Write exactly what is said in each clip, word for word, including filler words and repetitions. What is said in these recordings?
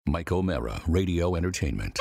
Mike O'Mara, Radio Entertainment.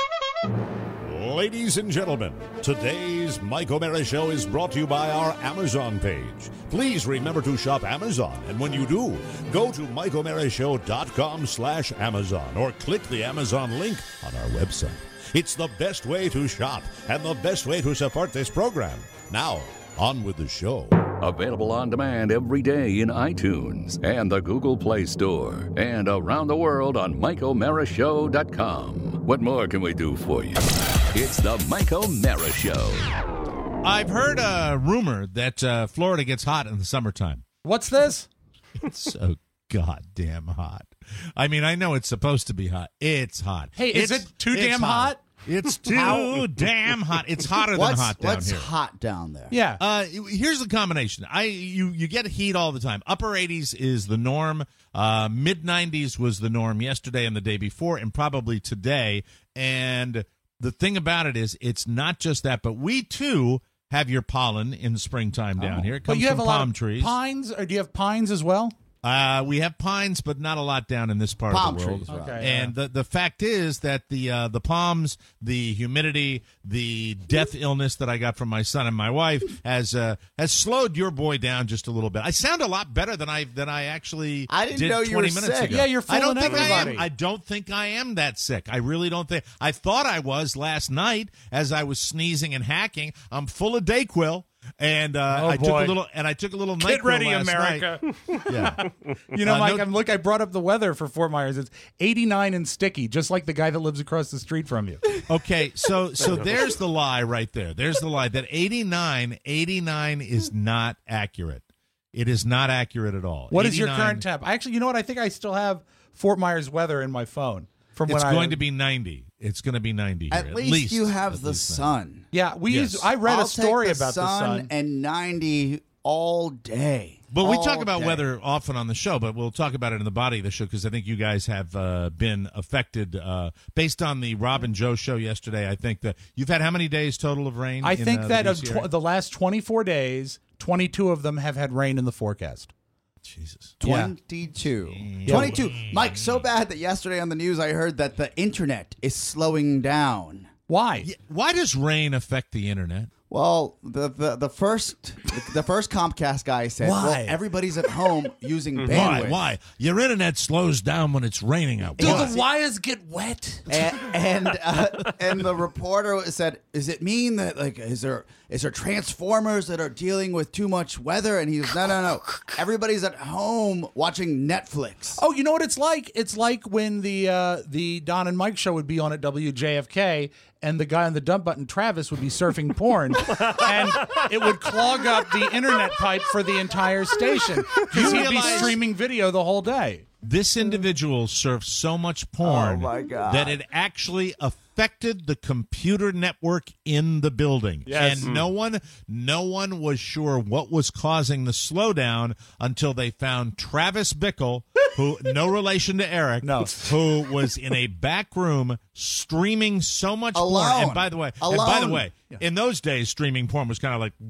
Ladies and gentlemen, today's Mike O'Mara Show is brought to you by our Amazon page. Please remember to shop Amazon, and when you do, go to Mike O'Mara Show dot com slash Amazon or click the Amazon link on our website. It's the best way to shop and the best way to support this program. Now, on with the show. Available on demand every day in iTunes and the Google Play Store and around the world on Mike O'Mara Show dot com. What more can we do for you? It's the Mike O'Mara Show. I've heard a rumor that uh, Florida gets hot in the summertime. What's this? It's so goddamn hot. I mean, I know it's supposed to be hot. It's hot. Hey, is It's- it too it's damn hot? It's too damn hot. It's hotter What's, than hot down what's here. hot down there? Yeah. Uh, here's the combination. I you you get heat all the time. Upper eighties is the norm. Uh, mid nineties was the norm yesterday and the day before, and probably today. And the thing about it is, it's not just that, but we too have your pollen in springtime down here. It comes But you have from a lot palm of trees. pines, or do you have pines as well? Uh, we have pines, but not a lot down in this part Palm of the world. trees, right. Okay. And the the fact is that the uh, the palms, the humidity, the death illness that I got from my son and my wife has uh, has slowed your boy down just a little bit. I sound a lot better than I than I actually I didn't did know you twenty were minutes sick. ago. Yeah, you're I don't fooling think I am. everybody. I don't think I am that sick. I really don't think. I thought I was last night as I was sneezing and hacking. I'm full of Dayquil. And uh, Oh, I took boy. a little, and I took a little. Get NyQuil ready, last America. night. Yeah, You know, Uh, Mike, no- I'm look. I brought up the weather for Fort Myers. It's eighty-nine and sticky, just like the guy that lives across the street from you. Okay, so so there's the lie right there. There's the lie that eighty-nine, eighty-nine is not accurate. It is not accurate at all. What is your eighty-nine current temp? Actually, you know what? I think I still have Fort Myers weather in my phone from It's when going I. to be ninety. It's going to be ninety here. At, least, you have At the least sun. Yeah, we Yes. use. I read I'll a story take the about sun the sun. and ninety all day. But we All talk about day. weather often on the show, but we'll talk about it in the body of the show because I think you guys have uh, been affected uh, based on the Rob and Joe show yesterday. I think that you've had how many days total of rain? I in, think uh, that the of D C tw- area? the last twenty-four days, twenty-two of them have had rain in the forecast. Jesus. Yeah. twenty-two. Yeah. twenty-two. Mike, so bad that yesterday on the news I heard that the internet is slowing down. Why? Yeah, why does rain affect the internet? Well, the the, the first the first Comcast guy said, Why? well, everybody's at home using Why? bandwidth. Why? Your internet slows down when it's raining out. Do Why? the wires get wet? And and, uh, and the reporter said, "Does it mean that like is there is there transformers that are dealing with too much weather?" And he goes, "No, no, no. Everybody's at home watching Netflix." Oh, you know what it's like? It's like when the uh, the Don and Mike show would be on at W J F K, and the guy on the dump button, Travis, would be surfing porn, and it would clog up the internet pipe for the entire station because he'd be realize- streaming video the whole day. This individual surfed so much porn Oh, my God. that it actually affected the computer network in the building. Yes. And no one no one was sure what was causing the slowdown until they found Travis Bickle, who no relation to Eric, No. who was in a back room streaming so much porn. Alone. And by the way, and by the Alone. way, in those days streaming porn was kind of like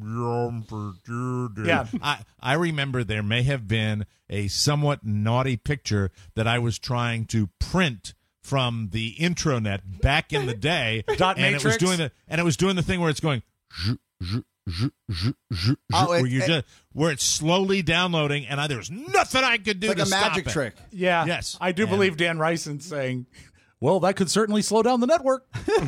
Yeah. I, I remember there may have been a somewhat naughty picture that I was trying to print from the intranet back in the day, Dot and it was matrix? doing the and it was doing the thing where it's going, zh, zh, zh, zh, zh, Oh, where it- you it- just where it's slowly downloading, and I, there was nothing I could do It's like to a stop magic it. trick. Yeah. Yes. I do And- believe Dan Ryson's saying, well, that could certainly slow down the network.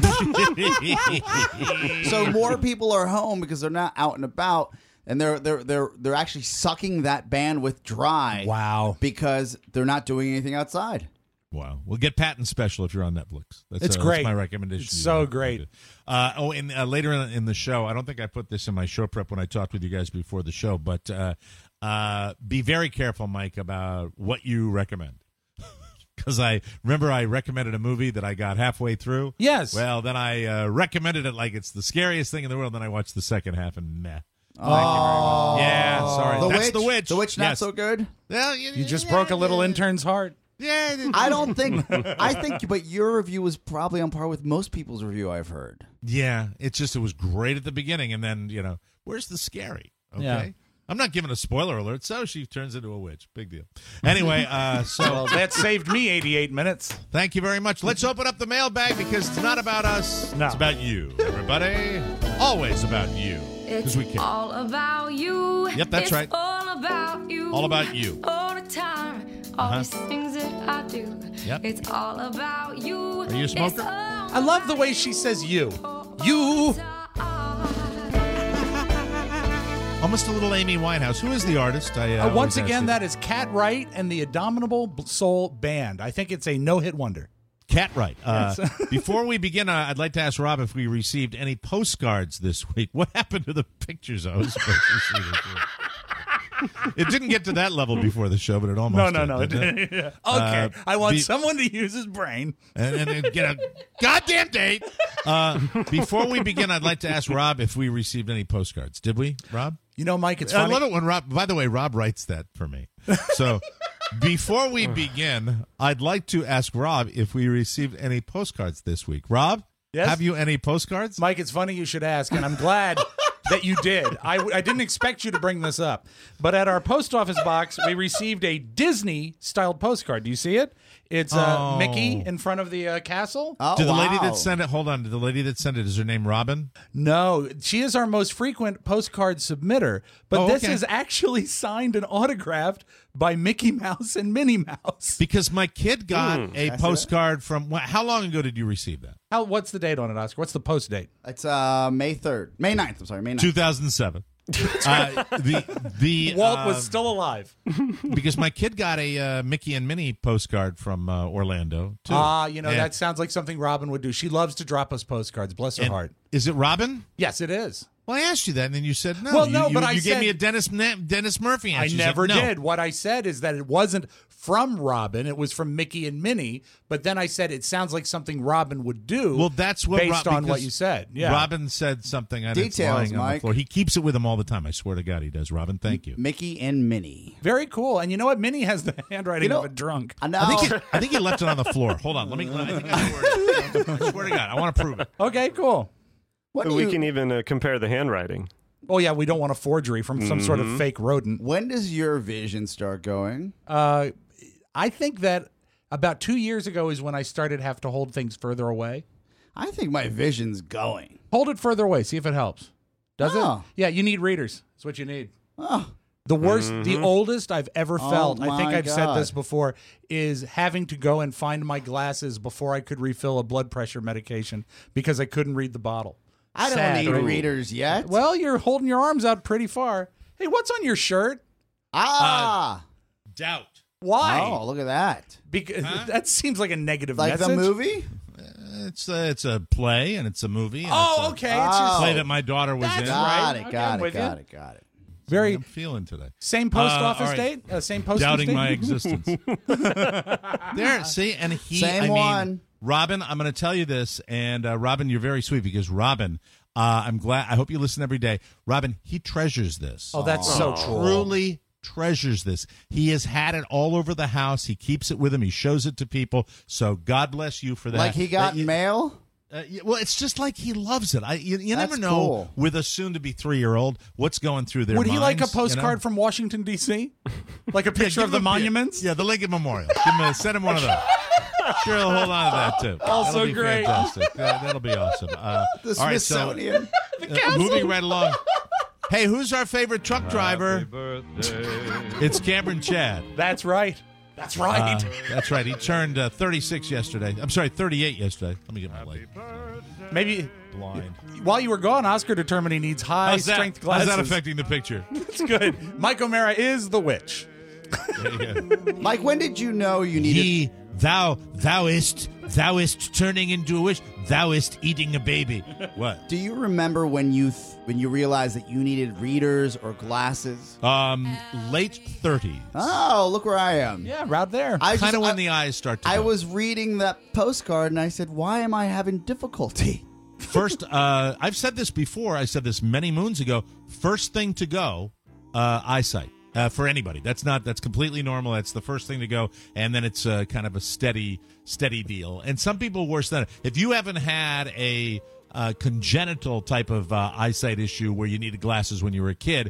So more people are home because they're not out and about, and they're they're they're they're actually sucking that bandwidth dry. Wow. Because they're not doing anything outside. Wow. Well, get Patton Special if you're on Netflix. That's, It's uh, great. That's my recommendation. It's to you. so great. Uh, oh, and uh, later in, in the show, I don't think I put this in my show prep when I talked with you guys before the show, but uh, uh, be very careful, Mike, about what you recommend. Because I remember I recommended a movie that I got halfway through. Yes. Well, then I uh, recommended it like it's the scariest thing in the world. Then I watched the second half and meh. Oh, Yeah, sorry. The That's Witch. the witch. The Witch not Yes. so good. Well, you, You just broke a little intern's heart. Yeah. I don't think. I think, but your review was probably on par with most people's review I've heard. Yeah, it's just it was great at the beginning, and then you know, where's the scary? Okay, Yeah. I'm not giving a spoiler alert. So she turns into a witch. Big deal. Anyway, uh, so Well, that saved me eighty-eight minutes. thank you very much. Let's open up the mailbag because it's not about us. No. It's about you, everybody. Always about you. Because It's we care. all about you. Yep, that's it's right. all about you. All about you. All the time. All Uh-huh. these things that I do. Yep. It's all about you. Are you a smoker? It's all I love the way she says you. You. Almost a little Amy Winehouse. Who is the artist? I, uh, Uh, once always ask again, you. that is Cat Wright and the Abominable Soul Band. I think it's a no-hit wonder. Cat Right. Uh, before we begin, uh, I'd like to ask Rob if we received any postcards this week. What happened to the pictures I was supposed to see this week? It didn't get to that level before the show, but it almost No, no, did, no. didn't it? okay, Uh, I want be- someone to use his brain. and, and, and get a goddamn date. Uh, before we begin, I'd like to ask Rob if we received any postcards. Did we, Rob? You know, Mike, it's I funny. love it when Rob, by the way, Rob writes that for me. So before we begin, I'd like to ask Rob if we received any postcards this week. Rob, Yes? have you any postcards? Mike, it's funny you should ask, and I'm glad that you did. I, I didn't expect you to bring this up. But at our post office box, we received a Disney-styled postcard. Do you see it? It's uh, Oh. Mickey in front of the uh, castle. Oh, Did the lady wow. that sent it, hold on, did the lady that sent it, is her name Robin? No, she is our most frequent postcard submitter. But Oh, this okay. is actually signed and autographed by Mickey Mouse and Minnie Mouse. Because my kid got a Hmm, I see postcard from, wh- how long ago did you receive that? How? What's the date on it, Oscar? What's the post date? It's uh, May third. May ninth. I'm sorry, May ninth. two thousand seven. uh, the the Walt uh, was still alive. because my kid got a uh, Mickey and Minnie postcard from uh, Orlando too. Ah, you know, And- that sounds like something Robin would do. She loves to drop us postcards. Bless her and- heart. Is it Robin? Yes, it is. Well, I asked you that, and then you said no. Well, You- no, you, but I you gave said- me a Dennis Na- Dennis Murphy answer. I You said never no. did. What I said is that it wasn't from Robin. It was from Mickey and Minnie. But then I said it sounds like something Robin would do. Well, that's what based Rob- on what because you said. Yeah. Robin said something, and it's Details, lying on the Mike. floor. He keeps it with him all the time. I swear to God, he does. Robin, thank you. Mickey and Minnie. Very cool. And you know what? Minnie has the handwriting You know- of a drunk. I know. I think, he, I think he left it on the floor. Hold on, let me. I think I know where it is. I swear to God, I want to prove it. Okay, cool. What do we you- can even uh, compare the handwriting. Oh, yeah, we don't want a forgery from some sort Mm-hmm. of fake rodent. When does your vision start going? Uh, I think that about two years ago is when I started have to hold things further away. I think my vision's going. Hold it further away. See if it helps. Does Oh. it? Yeah, you need readers. That's what you need. Oh, The worst, the oldest I've ever Oh, felt, I think my I've said God. this before, is having to go and find my glasses before I could refill a blood pressure medication because I couldn't read the bottle. I don't Sad. need readers yet. Well, you're holding your arms out pretty far. Hey, what's on your shirt? ah. Doubt. Why? oh, look at that. Because that seems like a negative Like message. the movie? It's a, it's a play and it's a movie. And Oh, it's a okay. It's Oh. just play that my daughter was That's in. Got right. it, Okay, got I'm it, with got you. it, got it. very I'm feeling today. same post Uh, office all right. date, uh, same post Doubting my date. existence. There, see, and he, Same I mean, one. Robin, I'm going to tell you this, and uh, Robin, you're very sweet because Robin, uh, I'm glad. I hope you listen every day. Robin, he treasures this. Oh, that's so cool. Truly treasures this. He has had it all over the house. He keeps it with him. He shows it to people. So God bless you for that. Like he got That you- mail? Uh, yeah, well, it's just like he loves it. I, you, you never That's know cool. with a soon-to-be three-year-old what's going through their Would he like a minds, you know? postcard from Washington, D C? Like a Yeah, picture give of the him a- monuments? Yeah, the Lincoln Memorial. Give him a, send him one of those. Sure, he'll hold on to that too. Also That'll be great. Fantastic. That, that'll be awesome. Uh, The all right, so Smithsonian. uh, moving right along. Hey, who's our favorite truck driver? It's Cameron Chad. That's right. That's right. Uh, that's right. He turned uh, thirty-six yesterday. I'm sorry, thirty-eight yesterday. Let me get my light. Maybe Blind. while you were gone, Oscar determined he needs high How's that, strength how's glasses. that affecting the picture? It's good. Mike O'Mara is the witch. There you go. Mike, when did you know you needed... He, thou, thouist, thouist turning into a wish, thouist eating a baby. What? Do you remember when you th- when you realized that you needed readers or glasses? Um, late thirties. Oh, look where I am. Yeah, right there. I Kind of just- when I- the eyes start to I go. was reading that postcard and I said, why am I having difficulty? First, uh, I've said this before. I said this many moons ago. First thing to go, uh, eyesight. Uh, for anybody, that's not that's completely normal. That's the first thing to go, and then it's uh, kind of a steady, steady deal. And some people worse than it. If you haven't had a uh, congenital type of uh, eyesight issue where you needed glasses when you were a kid,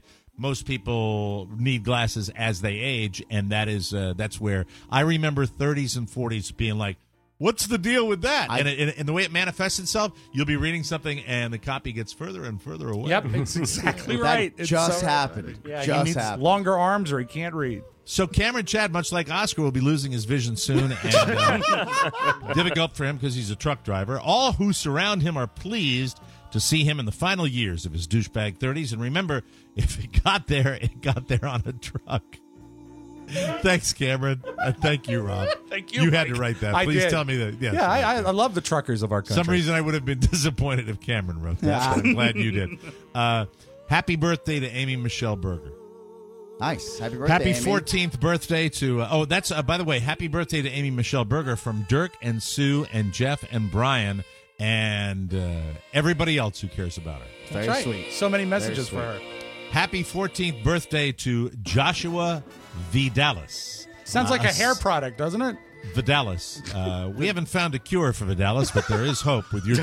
most people need glasses as they age, and that is uh, that's where I remember thirties and forties being like, what's the deal with that? I- and, it, and the way it manifests itself, you'll be reading something, and the copy gets further and further away. Yep, it's exactly That right. It's just so- happened. Yeah, Just he needs happened. longer arms or he can't read. So Cameron Chad, much like Oscar, will be losing his vision soon, and uh, difficult for him because he's a truck driver. All who surround him are pleased to see him in the final years of his douchebag thirties. And remember, if it got there, it got there on a truck. Thanks, Cameron. And thank you, Rob. Thank you, You had Mike. to write that. I Please did. tell me that. Yes, Yeah, I, I, I love the truckers of our country. some reason I would have been disappointed if Cameron wrote that. So I'm glad you did. Uh, happy birthday to Amy Michelle Berger. Nice. Happy birthday, Happy Amy. fourteenth birthday to, uh, oh, that's, uh, by the way, happy birthday to Amy Michelle Berger from Dirk and Sue and Jeff and Brian and uh, everybody else who cares about her. Very That's right. sweet. So many messages for Very her. Happy fourteenth birthday to Joshua Vidalis. Sounds Uh, like a s- hair product, doesn't it? Vidalis. Uh, we haven't found a cure for Vidalis, but there is hope with your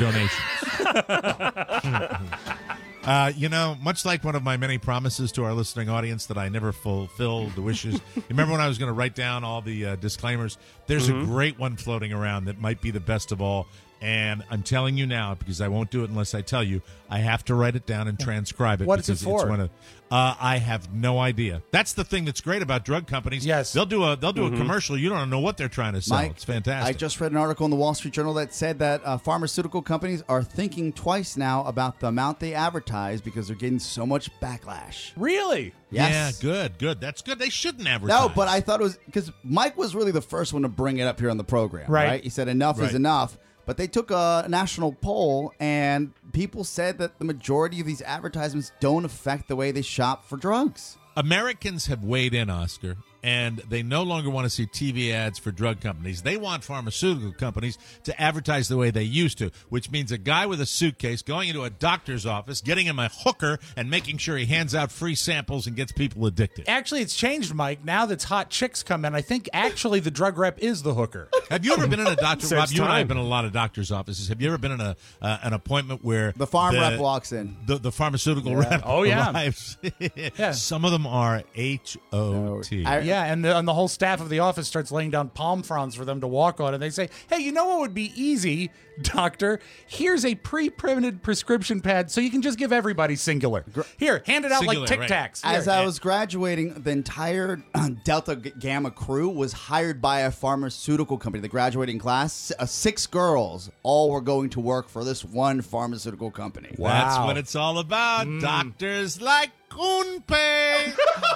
donations. Uh, you know, much like one of my many promises to our listening audience that I never fulfilled the wishes. You remember when I was going to write down all the uh, disclaimers? There's a great one floating around that might be the best of all. And I'm telling you now, because I won't do it unless I tell you, I have to write it down and transcribe it. What is it because for? It's one of, uh, I have no idea. That's the thing that's great about drug companies. Yes. They'll do a they'll do a commercial. You don't know what they're trying to sell. Mike, It's fantastic. I just read an article in the Wall Street Journal that said that uh, pharmaceutical companies are thinking twice now about the amount they advertise because they're getting so much backlash. Really? Yes. Yeah, good, good. That's good. They shouldn't advertise. No, but I thought it was because Mike was really the first one to bring it up here on the program. Right. Right. He said enough Right. is enough. But they took a national poll, and people said that the majority of these advertisements don't affect the way they shop for drugs. Americans have weighed in, Oscar, and they no longer want to see T V ads for drug companies. They want pharmaceutical companies to advertise the way they used to, which means a guy with a suitcase going into a doctor's office, getting him a hooker, and making sure he hands out free samples and gets people addicted. Actually, it's changed, Mike. Now that hot chicks come in, I think actually the drug rep is the hooker. Have you ever been in a doctor? Saves Rob, you and I time. have been in a lot of doctor's offices. Have you ever been in a uh, an appointment where The farm rep walks in. The, the pharmaceutical rep Oh, yeah. arrives? Yeah. Some of them are H O T. I- Yeah, and the, and the whole staff of the office starts laying down palm fronds for them to walk on, and they say, "Hey, you know what would be easy, doctor? Here's a pre-printed prescription pad, so you can just give everybody singular. Here, hand it out Singular, like Tic right. Tacs. As Here. I was graduating, the entire Delta G- Gamma crew was hired by a pharmaceutical company. The graduating class, uh, six girls, all were going to work for this one pharmaceutical company. That's Wow. what it's all about. Doctors like Unpei.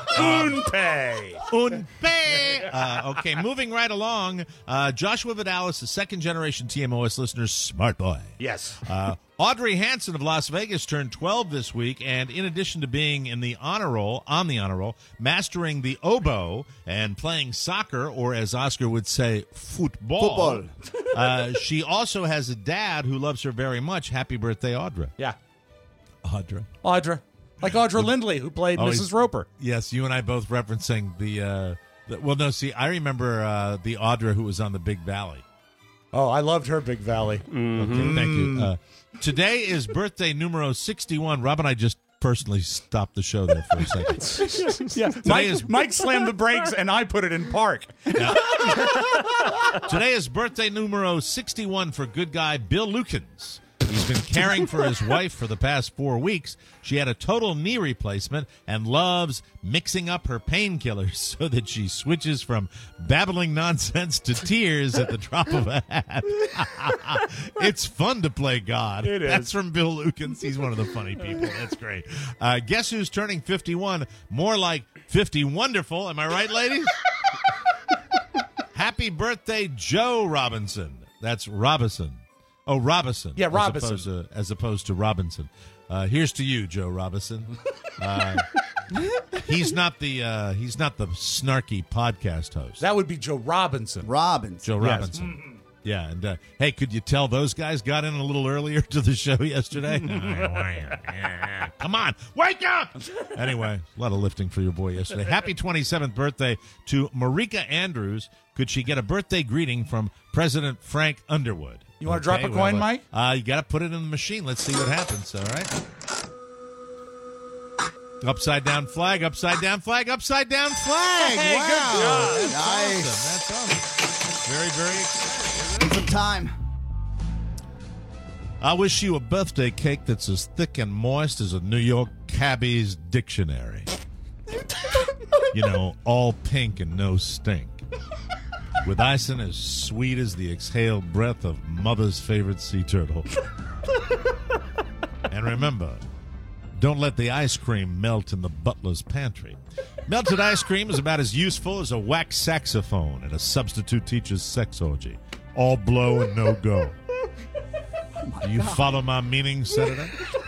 Unpay. Unpei. Uh, okay, moving right along. Uh, Joshua Vidalis, the second generation T M O S listener, smart boy. Yes. Uh, Audrey Hanson of Las Vegas turned twelve this week, and in addition to being in the honor roll, on the honor roll, mastering the oboe and playing soccer, or as Oscar would say, football, Football. uh, she also has a dad who loves her very much. Happy birthday, Audra. Yeah. Audra. Audra. Like Audra Lindley, who played Oh, Missus he's- Roper. Yes, you and I both referencing the, uh, the well, no, see, I remember uh, the Audra who was on the Big Valley. Oh, I loved her Big Valley. Okay, thank you. Uh, today is birthday numero sixty-one. Rob and I just personally stopped the show there for a second. Yeah. Mike, is- Mike slammed the brakes, and I put it in park. Today is birthday numero sixty-one for good guy Bill Lukens. He's been caring for his wife for the past four weeks. She had a total knee replacement and loves mixing up her painkillers so that she switches from babbling nonsense to tears at the drop of a hat. It's fun to play God. It is. That's from Bill Lukens. He's one of the funny people. That's great. Uh, guess who's turning fifty-one? More like fifty wonderful. Am I right, ladies? Happy birthday, Joe Robinson. That's Robinson. Oh, Robinson. Yeah, as Robinson. opposed to, as opposed to Robinson. Uh, here's to you, Joe Robinson. Uh, he's not the uh, he's not the snarky podcast host. That would be Joe Robinson. Robbins. Joe Yes. Robinson. Yeah, and uh, hey, could you tell those guys got in a little earlier to the show yesterday? Come on, wake up! Anyway, a lot of lifting for your boy yesterday. Happy twenty-seventh birthday to Marika Andrews. Could she get a birthday greeting from President Frank Underwood? You wanna drop a coin, uh, Mike? Uh, you got to put it in the machine. Let's see what happens. All right. Upside down flag, upside down flag, upside down flag. Hey, wow. good job. That's Nice. awesome. That's awesome. That's very, very exciting. Some time. I wish you a birthday cake that's as thick and moist as a New York cabbie's dictionary. You know, all pink and no stink. With icing as sweet as the exhaled breath of mother's favorite sea turtle. And remember, don't let the ice cream melt in the butler's pantry. Melted ice cream is about as useful as a wax saxophone at a substitute teacher's sex orgy. All blow and no go. Do you follow my meaning, Senator?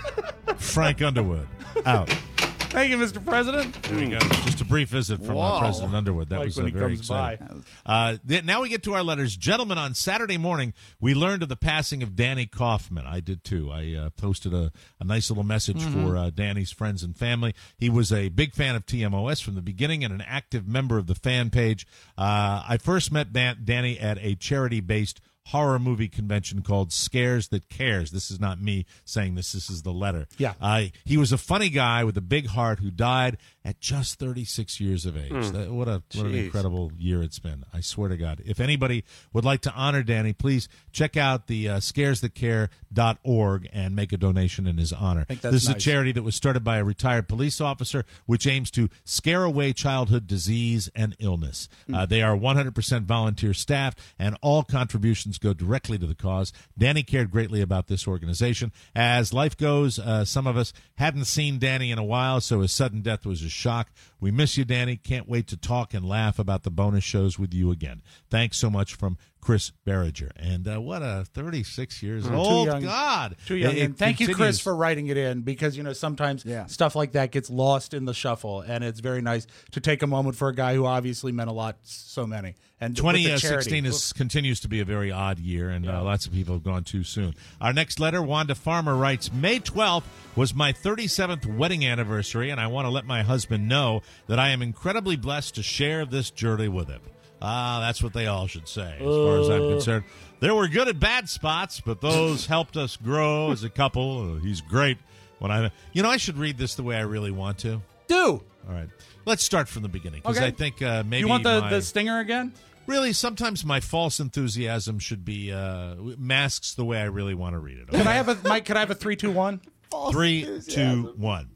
Frank Underwood, out. Thank you, Mister President. There we go. Just a brief visit from Whoa. uh, President Underwood. That Like was when uh, he very comes exciting. Uh, th- now we get to our letters. Gentlemen, on Saturday morning, we learned of the passing of Danny Kaufman. I did too. I uh, posted a, a nice little message Mm-hmm. for uh, Danny's friends and family. He was a big fan of T M O S from the beginning and an active member of the fan page. Uh, I first met Dan- Danny at a charity-based horror movie convention called Scares That Cares. This is not me saying this. This is the letter. Yeah. Uh, he was a funny guy with a big heart who died at just thirty-six years of age. That, what a what an Jeez. incredible year it's been. I swear to God. If anybody would like to honor Danny, please check out the uh, scares that care dot org and make a donation in his honor. think that's This is nice. a charity that was started by a retired police officer, which aims to scare away childhood disease and illness. Uh, they are one hundred percent volunteer staffed, and all contributions go directly to the cause. Danny cared greatly about this organization. As life goes, uh, some of us hadn't seen Danny in a while, so his sudden death was a shock. We miss you, Danny. Can't wait to talk and laugh about the bonus shows with you again. Thanks so much from Chris Berringer. And uh, what a thirty-six years old. young. God. Too young. It- it And thank you, Chris, continues. for writing it in, because you know sometimes Yeah. stuff like that gets lost in the shuffle, and it's very nice to take a moment for a guy who obviously meant a lot. to So many. And with the twenty charity. sixteen is, continues to be a very odd year, and uh, lots of people have gone too soon. Our next letter, Wanda Farmer writes, May twelfth was my thirty-seventh wedding anniversary, and I want to let my husband know that I am incredibly blessed to share this journey with him. Ah, that's what they all should say, as far as I'm concerned. There were good and bad spots, but those helped us grow as a couple. Uh, he's great. When I, you know, I should read this the way I really want to. Do. All right, let's start from the beginning, because Okay. I think uh, maybe You want the, my, the stinger again? really sometimes my false enthusiasm should be uh, masks the way I really want to read it. Can Okay? I have a Mike? Can I have a three, two, one? Three, two, one.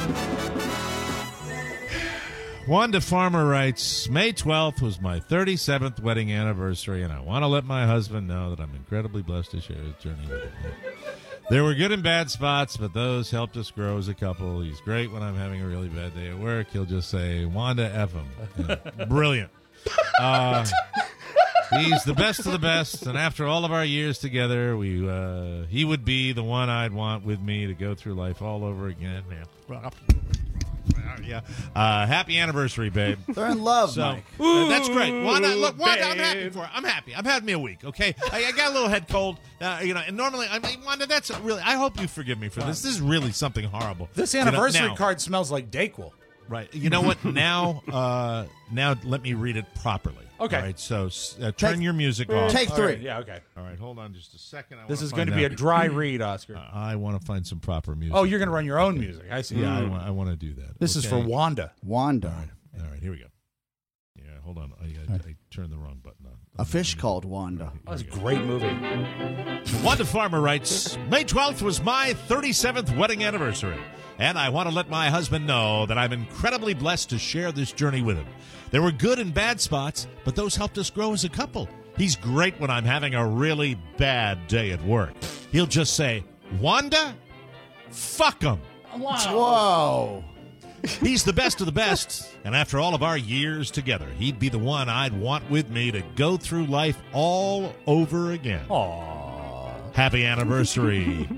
Wanda Farmer writes, May twelfth was my thirty-seventh wedding anniversary, and I want to let my husband know that I'm incredibly blessed to share his journey with him. There were good and bad spots, but those helped us grow as a couple. He's great when I'm having a really bad day at work. He'll just say, Wanda, F him. Yeah, brilliant. Uh, he's the best of the best, and after all of our years together, we uh, he would be the one I'd want with me to go through life all over again. Yeah. Yeah. Uh, happy anniversary, babe. They're in love, So Mike. uh, that's great. Wanda, look, Wanda, I'm happy for it. I'm happy. I've had me a week. Okay, I, I got a little head cold. Uh, you know, and normally, I mean, Wanda, that's really. I hope you forgive me for this. This is really something horrible. This You know, anniversary now- card smells like Dayquil. Right. You know what? Now, uh, now let me read it properly. Okay. All right. So uh, turn Take- your music off. Take All three. right, yeah, okay. All right. Hold on just a second. I This wanna is going to find be a out- dry read, Oscar. I want to find some proper music. Oh, you're going to run your own music. I see. Yeah, I, wa- I want to do that. This is for Okay? Wanda. Wanda. All right. Here we go. Yeah. Hold on. I, I, I turned the wrong button on. A fish called Wanda. That was a great movie. Wanda Farmer writes, May twelfth was my thirty-seventh wedding anniversary, and I want to let my husband know that I'm incredibly blessed to share this journey with him. There were good and bad spots, but those helped us grow as a couple. He's great when I'm having a really bad day at work. He'll just say, Wanda, fuck him. Whoa. He's the best of the best, and after all of our years together, he'd be the one I'd want with me to go through life all over again. Aww. Happy anniversary,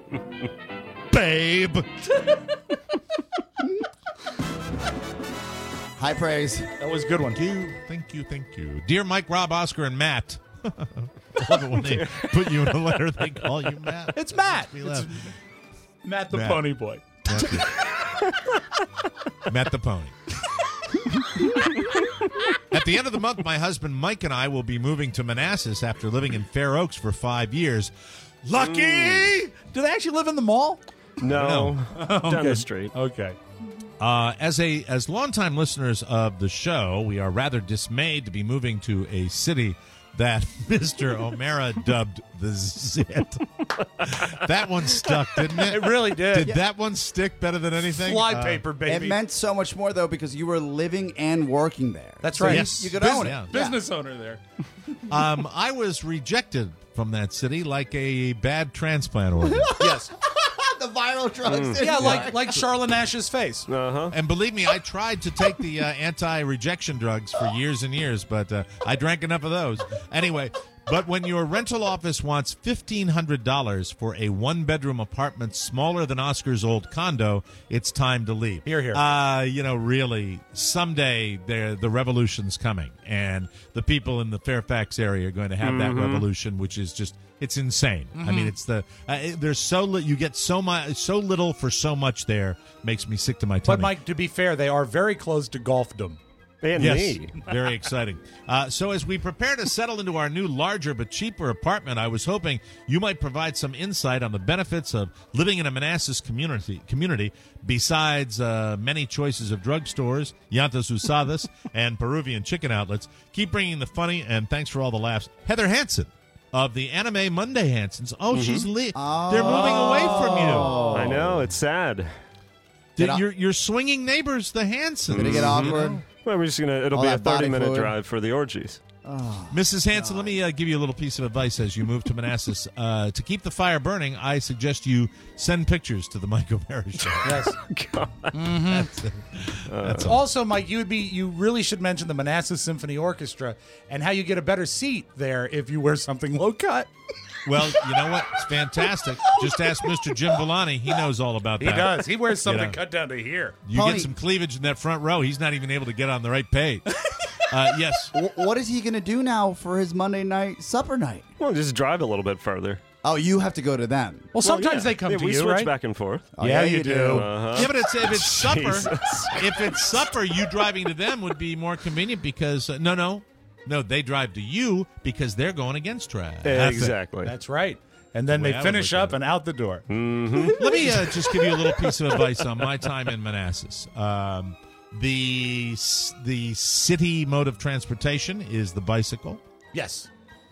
babe. High praise. That was a good one. Thank you, thank you, thank you. Dear Mike, Rob, Oscar, and Matt. I love it when they put you in a letter, they call you Matt. It's Matt. We It's love Matt the Matt. Pony Boy. Matt the, Matt the Pony. At the end of the month, my husband Mike and I will be moving to Manassas after living in Fair Oaks for five years. Lucky! Do they actually live in the mall? No, down the street. Okay. Uh, as a as longtime listeners of the show, we are rather dismayed to be moving to a city that Mister O'Mara dubbed the Zit. That one stuck, didn't it? It really did. Did that one stick better than anything? Flypaper, Uh, baby. It meant so much more though because you were living and working there. That's So right. you- Yes. You, could Business- own it. yeah. Business owner there. um, I was rejected from that city like a bad transplant organ. Yes. The viral drugs. Yeah, like like Charlotte Nash's face. Uh-huh. And believe me, I tried to take the uh, anti-rejection drugs for years and years, but uh, I drank enough of those. Anyway, but when your rental office wants fifteen hundred dollars for a one-bedroom apartment smaller than Oscar's old condo, it's time to leave. Here, here. Uh, you know, really, someday there the revolution's coming, and the people in the Fairfax area are going to have that revolution, which is just... It's insane. I mean, it's the uh, it- there's so li- you get so much, so little for so much. There makes me sick to my tummy. But Mike, to be fair, they are very close to golfdom. And yes, me. very exciting. Uh, so as we prepare to settle into our new, larger but cheaper apartment, I was hoping you might provide some insight on the benefits of living in a Manassas community. Community besides uh, many choices of drugstores, llantas usadas, and Peruvian chicken outlets. Keep bringing the funny, and thanks for all the laughs, Heather Hansen. Of the Anime Monday Hansons. Oh, she's le- they're moving away from you. I know, it's sad. Did, Get you're, you're swinging neighbors, the Hansons. Gonna get awkward. Well, we're just gonna. It'll All be a that body thirty-minute fluid. drive for the orgies. Missus Hanson, let me uh, give you a little piece of advice as you move to Manassas. Uh, to keep the fire burning, I suggest you send pictures to the Mike O'Mara Show. Yes. That's it. That's all. Also, Mike, you would be you really should mention the Manassas Symphony Orchestra and how you get a better seat there if you wear something low cut. Well, you know what? It's fantastic. Just ask Mister Jim Villani. He knows all about He that. does. He wears something know. cut down to here. You Pony- get some cleavage in that front row. He's not even able to get on the right page. Uh, yes. Wh- What is he going to do now for his Monday night supper night? Well, just drive a little bit further. Oh, you have to go to them. Well, sometimes yeah. they come Yeah, to we you, switch right? back and forth. Oh, Yeah, you do. Uh-huh. Yeah, but it's, if it's supper, Jesus. if it's supper, you driving to them would be more convenient because uh, no, no, no, they drive to you because they're going against traffic. Exactly. That's right. And then The way they I would finish look at up it. and out the door. Let me uh, just give you a little piece of advice on my time in Manassas. Um, the the city mode of transportation is the bicycle. Yes.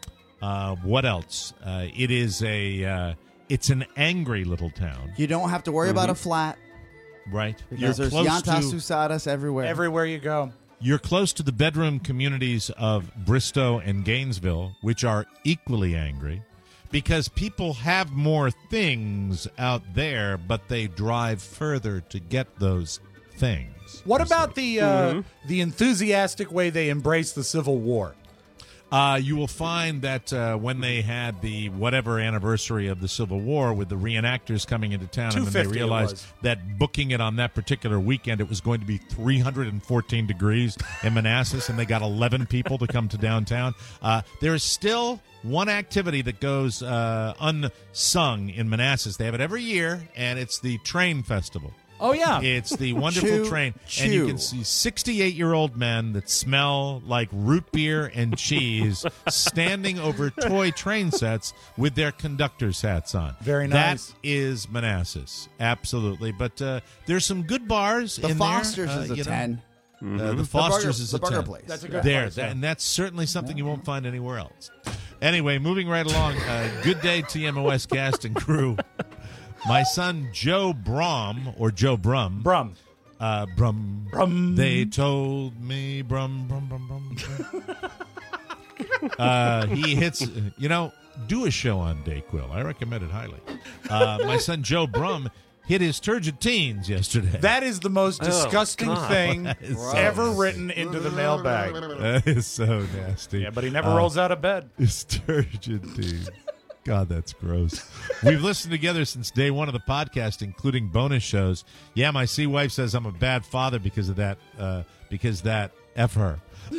Uh, what else? Uh, it is a uh, it's an angry little town, You don't have to worry about a flat right? because there's close llantas to usadas everywhere. Everywhere you go. you're close to the bedroom communities of Bristow and Gainesville, which are equally angry. Because people have more things out there, but they drive further to get those things. What about the uh, the enthusiastic way they embrace the Civil War? Uh, you will find that uh, when they had the whatever anniversary of the Civil War with the reenactors coming into town, and then they two fifty it realized was. that booking it on that particular weekend, it was going to be three hundred fourteen degrees in Manassas, and they got eleven people to come to downtown. Uh, there is still one activity that goes uh, unsung in Manassas. They have it every year, and it's the train festival. Oh, yeah. It's the wonderful Choo, train. And you can choo. see sixty-eight-year-old men that smell like root beer and cheese standing over toy train sets with their conductor's hats on. Very nice. That is Manassas. Absolutely. But uh, there's some good bars The in Foster's there. uh, is a you know. ten. Uh, the Foster's burger- is the a burger ten. place. That's a good there, place, that- yeah. and that's certainly something you won't find anywhere else. Anyway, moving right along. Uh, good day, T M O S cast and crew. My son Joe Brum, or Joe Brum. Brum. Uh, Brum. Brum. They told me Brum, Brum, Brum, Brum. Brum. uh, he hits, you know, do a show on Dayquil. I recommend it highly. Uh, my son Joe Brum hit his turgid teens yesterday. That is the most disgusting God. thing is so ever written into the mailbag. That is so nasty. Yeah, but he never Uh, rolls out of bed. His turgid teens. God, that's gross. We've listened together since day one of the podcast, including bonus shows. Yeah, my sea wife says I'm a bad father because of that, uh, because that F her.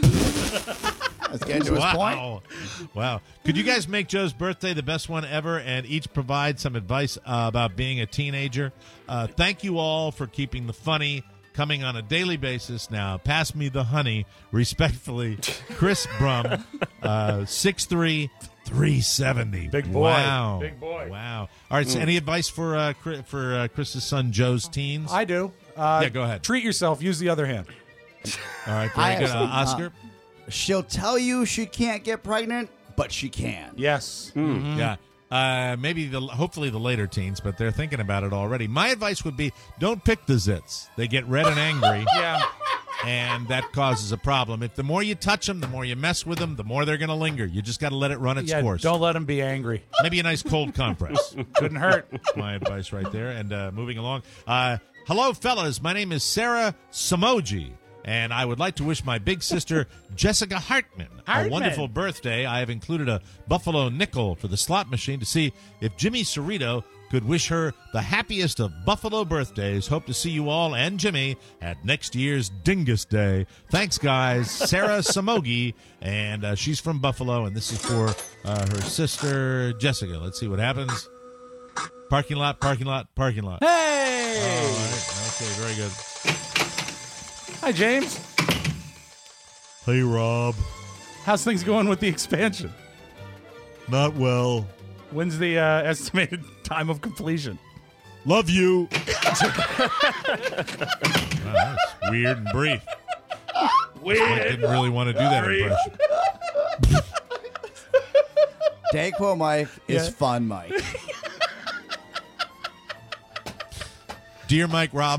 Let's get into his point. Wow. Wow. Could you guys make Joe's birthday the best one ever and each provide some advice uh, about being a teenager? Uh, thank you all for keeping the funny coming on a daily basis. Now, pass me the honey. Respectfully, Chris Brum, uh, six three, three seventy. Big boy. Wow. Big boy. Wow. All right, so any advice for uh, Chri- for uh, Chris's son Joe's teens? I do. Uh, yeah, go ahead. Treat yourself. Use the other hand. All right, very I good. have Uh, some, uh, Oscar? She'll tell you she can't get pregnant, but she can. Yes. Yeah. Uh, maybe the hopefully the later teens, but they're thinking about it already. My advice would be don't pick the zits. They get red and angry. Yeah. And that causes a problem. If the more you touch them, the more you mess with them, the more they're going to linger. You just got to let it run its Yeah, course. don't let them be angry. Maybe a nice cold compress. Couldn't hurt. My advice right there. And uh, moving along. Uh, hello, fellas. My name is Sarah Samoji, and I would like to wish my big sister, Jessica Hartman, Hartman. a wonderful birthday. I have included a Buffalo nickel for the slot machine to see if Jimmy Cerrito could wish her the happiest of Buffalo birthdays. Hope to see you all and Jimmy at next year's Dingus Day. Thanks, guys. Sarah Samogi, and uh, she's from Buffalo, and this is for uh, her sister, Jessica. Let's see what happens. Parking lot, parking lot, parking lot. Hey! All right. Okay, very good. Hi, James. Hey, Rob. How's things going with the expansion? Not well. When's the uh, estimated time of completion? Love you. Wow, that's weird and brief. Weird. I didn't really want to do that impression. Dayquil Mike is Yeah. fun, Mike. Dear Mike Rob.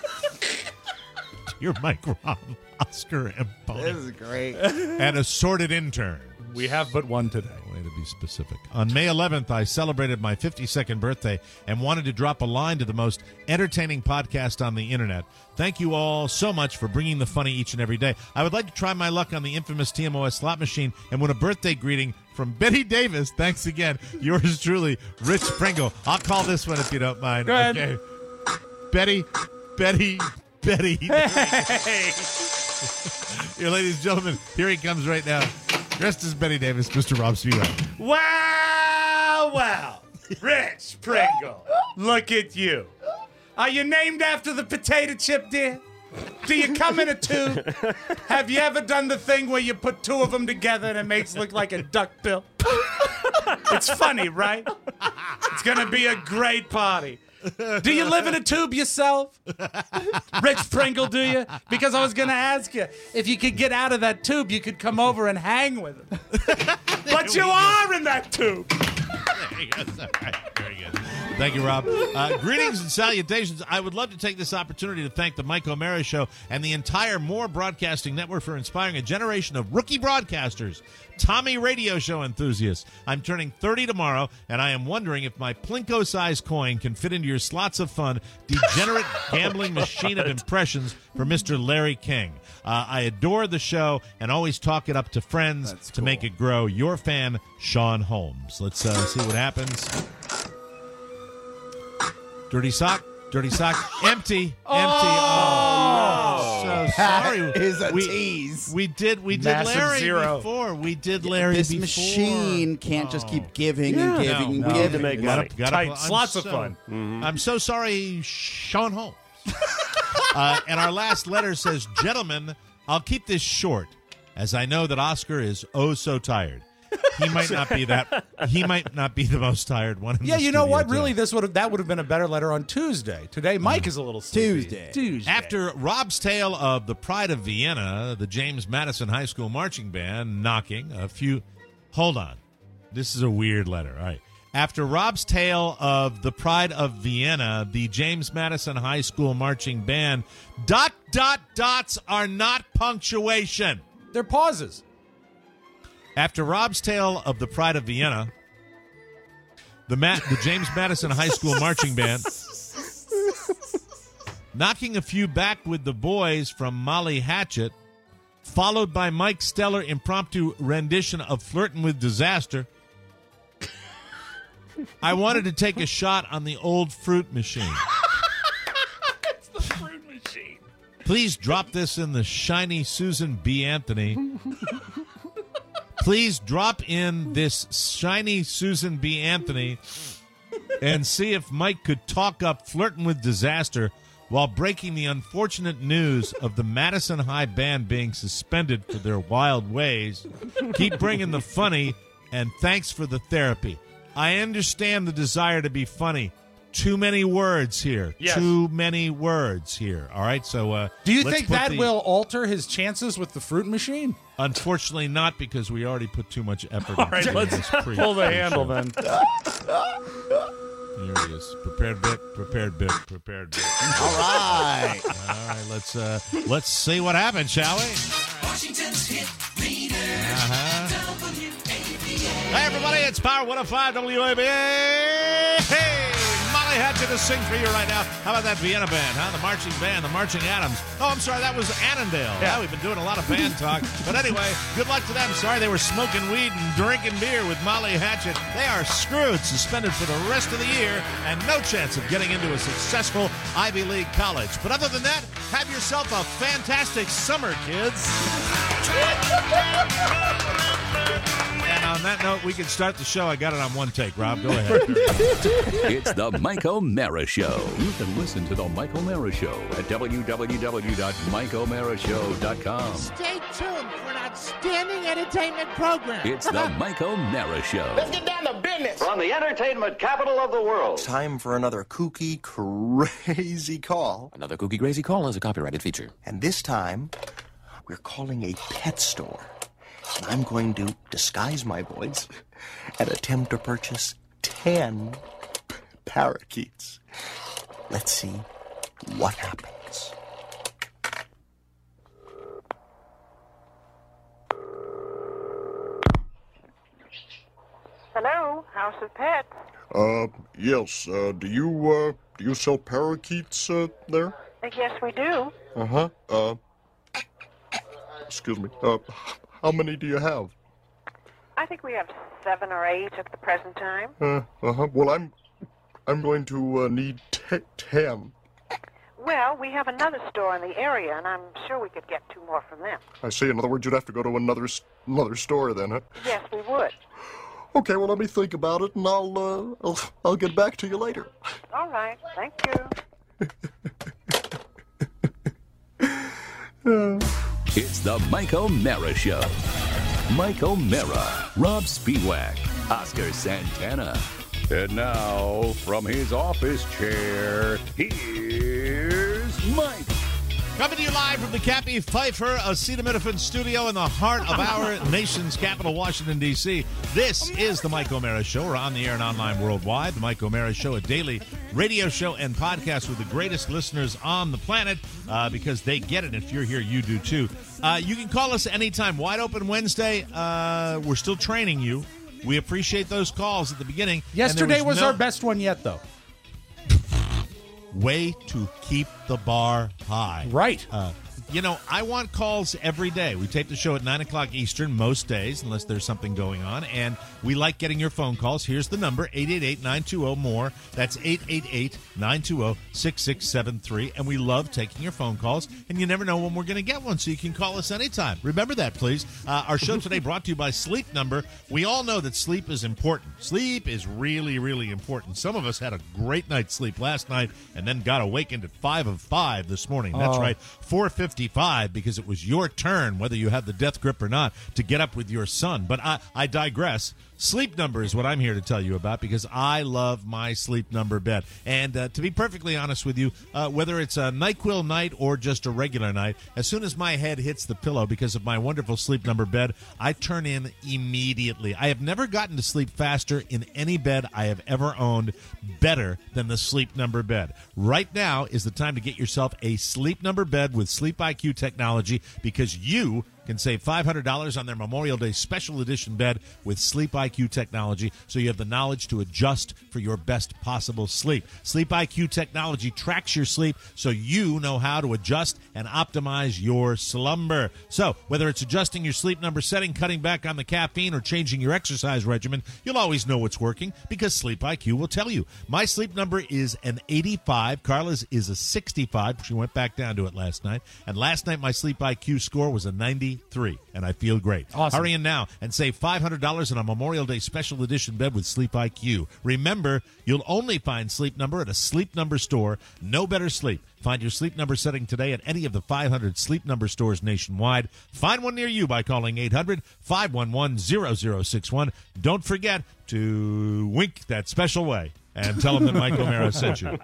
Dear Mike Rob, Oscar, and This Bonnie. is great. And assorted intern. We have but one today. Way to be specific. On May eleventh, I celebrated my fifty-second birthday and wanted to drop a line to the most entertaining podcast on the internet. Thank you all so much for bringing the funny each and every day. I would like to try my luck on the infamous T M O S slot machine and win a birthday greeting from Betty Davis. Thanks again. Yours truly, Rich Pringle. I'll call this one if you don't mind. Go ahead. Okay. Betty, Betty, Betty. Hey! Here, ladies and gentlemen, here he comes right now. Dressed as Betty Davis, Mister Rob Spivak. Wow, wow. Rich Pringle, look at you. Are you named after the potato chip, dear? Do you come in a tube? Have you ever done the thing where you put two of them together and it makes it look like a duck bill? It's funny, right? It's going to be a great party. Do you live in a tube yourself? Rich Pringle, do you? Because I was going to ask you, if you could get out of that tube, you could come over and hang with him. But you are in that tube. There you go. All right. Very good. Thank you, Rob. Uh, greetings and salutations. I would love to take this opportunity to thank the Mike O'Mara Show and the entire More Broadcasting Network for inspiring a generation of rookie broadcasters, Tommy radio show enthusiasts. I'm turning thirty tomorrow, and I am wondering if my Plinko-sized coin can fit into your slots of fun, degenerate gambling machine of impressions for Mister Larry King. Uh, I adore the show and always talk it up to friends That's to cool. make it grow. Your fan, Sean Holmes. Let's uh, see what happens. Dirty sock, dirty sock, empty, empty. Oh, so sorry. That is a we, tease. We did, we did Massive Larry zero. before. We did Larry This before. machine can't just keep giving Yeah. and giving No, and no. giving. To make Gotta- money. gotta Tight. put- I'm Lots of so- fun. I'm so sorry, Sean Holmes. uh, and our last letter says, "Gentlemen, I'll keep this short, as I know that Oscar is oh so tired. He might not be that. He might not be the most tired one. In Yeah, the you know studio what? today. Really, this would have that would have been a better letter on Tuesday. Today, Mike is a little sleepy. Tuesday. Tuesday. After Rob's tale of the Pride of Vienna, the James Madison High School marching band knocking a few. Hold on, this is a weird letter. All right. After Rob's tale of the Pride of Vienna, the James Madison High School marching band. Dot dot dots are not punctuation. They're pauses. After Rob's tale of the Pride of Vienna, the, Ma- the James Madison High School marching band knocking a few back with the boys from Molly Hatchet, followed by Mike Stellar impromptu rendition of Flirtin' with Disaster. I wanted to take a shot on the old fruit machine. It's the fruit machine. Please drop this in the shiny Susan B. Anthony. Please drop in this shiny Susan B. Anthony and see if Mike could talk up Flirtin' with Disaster while breaking the unfortunate news of the Madison High Band being suspended for their wild ways. Keep bringing the funny, and thanks for the therapy. I understand the desire to be funny, too many words here. Yes. Too many words here. All right, so uh, Do you let's think put that the- will alter his chances with the fruit machine? Unfortunately, not, because we already put too much effort All into right, let's this pre- pull the pre- handle show. then. Here he is. Prepared bit, prepared bit, prepared bit. All right. All right, let's uh, let's see what happens, shall we? Washington's hit leader. Uh-huh. W A B A. Hey, everybody, it's Power one oh five W A B A. Hey, Molly Hatchet to sing for you right now. How about that Vienna band, huh? The marching band, the Marching Adams. Oh, I'm sorry, that was Annandale. Yeah, we've been doing a lot of band talk. But anyway, good luck to them. Sorry they were smoking weed and drinking beer with Molly Hatchet. They are screwed, suspended for the rest of the year, and no chance of getting into a successful Ivy League college. But other than that, have yourself a fantastic summer, kids. And on that note, we can start the show. I got it on one take. Rob, go ahead. It's the Mike O'Mara Show. You can listen to the Mike O'Mara Show at w w w dot mike o'mara show dot com. Stay tuned for an outstanding entertainment program. It's the Mike O'Mara Show. Let's get down to business. From the entertainment capital of the world. Time for another kooky, crazy call. Another kooky, crazy call is a copyrighted feature. And this time, we're calling a pet store. And I'm going to disguise my voice and attempt to purchase ten p- parakeets. Let's see what happens. Hello, House of Pets. Uh, yes, uh, do you, uh, do you sell parakeets, uh, there? Yes, we do. Uh-huh, uh, excuse me, uh, how many do you have? I think we have seven or eight at the present time. Uh, uh-huh, well, I'm, I'm going to, uh, need te- ten. Well, we have another store in the area, and I'm sure we could get two more from them. I see, in other words, you'd have to go to another, s- another store then, huh? Yes, we would. Okay, well, let me think about it, and I'll, uh, I'll, I'll get back to you later. All right, thank you. It's the Mike O'Mara Show. Mike O'Mara, Rob Spiewak, Oscar Santana. And now, from his office chair, here's Mike. Coming to you live from the Cappy Pfeiffer Acetaminophen studio in the heart of our nation's capital, Washington, D C This is the Mike O'Mara Show. We're on the air and online worldwide. The Mike O'Mara Show, a daily radio show and podcast with the greatest listeners on the planet uh, because they get it. If you're here, you do too. Uh, you can call us anytime. Wide Open Wednesday. Uh, we're still training you. We appreciate those calls at the beginning. Yesterday was, was no- our best one yet, though. way to keep the bar high. Right. Uh, you know, I want calls every day. We tape the show at nine o'clock Eastern most days, unless there's something going on. And we like getting your phone calls. Here's the number, eight eight eight, nine two zero, M O R E. That's eight eight eight, nine two zero, six six seven three. And we love taking your phone calls. And you never know when we're going to get one, so you can call us anytime. Remember that, please. Uh, our show today brought to you by Sleep Number. We all know that sleep is important. Sleep is really, really important. Some of us had a great night's sleep last night and then got awakened at five of five this morning. That's Oh. right, four fifty-five, because it was your turn, whether you have the death grip or not, to get up with your son. But I, I digress. Sleep Number is what I'm here to tell you about, because I love my Sleep Number bed. And uh, to be perfectly honest with you, uh, whether it's a NyQuil night or just a regular night, as soon as my head hits the pillow because of my wonderful Sleep Number bed, I turn in immediately. I have never gotten to sleep faster in any bed I have ever owned better than the Sleep Number bed. Right now is the time to get yourself a Sleep Number bed with Sleep I Q technology, because you can save five hundred dollars on their Memorial Day special edition bed with Sleep I Q technology, so you have the knowledge to adjust for your best possible sleep. Sleep I Q technology tracks your sleep so you know how to adjust and optimize your slumber. So whether it's adjusting your Sleep Number setting, cutting back on the caffeine, or changing your exercise regimen, you'll always know what's working, because Sleep I Q will tell you. My Sleep Number is an eighty-five. Carla's is a sixty-five. She went back down to it last night. And last night my Sleep I Q score was a ninety-three, and I feel great. Awesome. Hurry in now and save five hundred dollars on a Memorial Day special edition bed with Sleep I Q. Remember, you'll only find Sleep Number at a Sleep Number store. No better sleep. Find your Sleep Number setting today at any of the five hundred Sleep Number stores nationwide. Find one near you by calling eight hundred, five one one, zero zero six one. Don't forget to wink that special way. and tell them that Mike O'Mara sent you.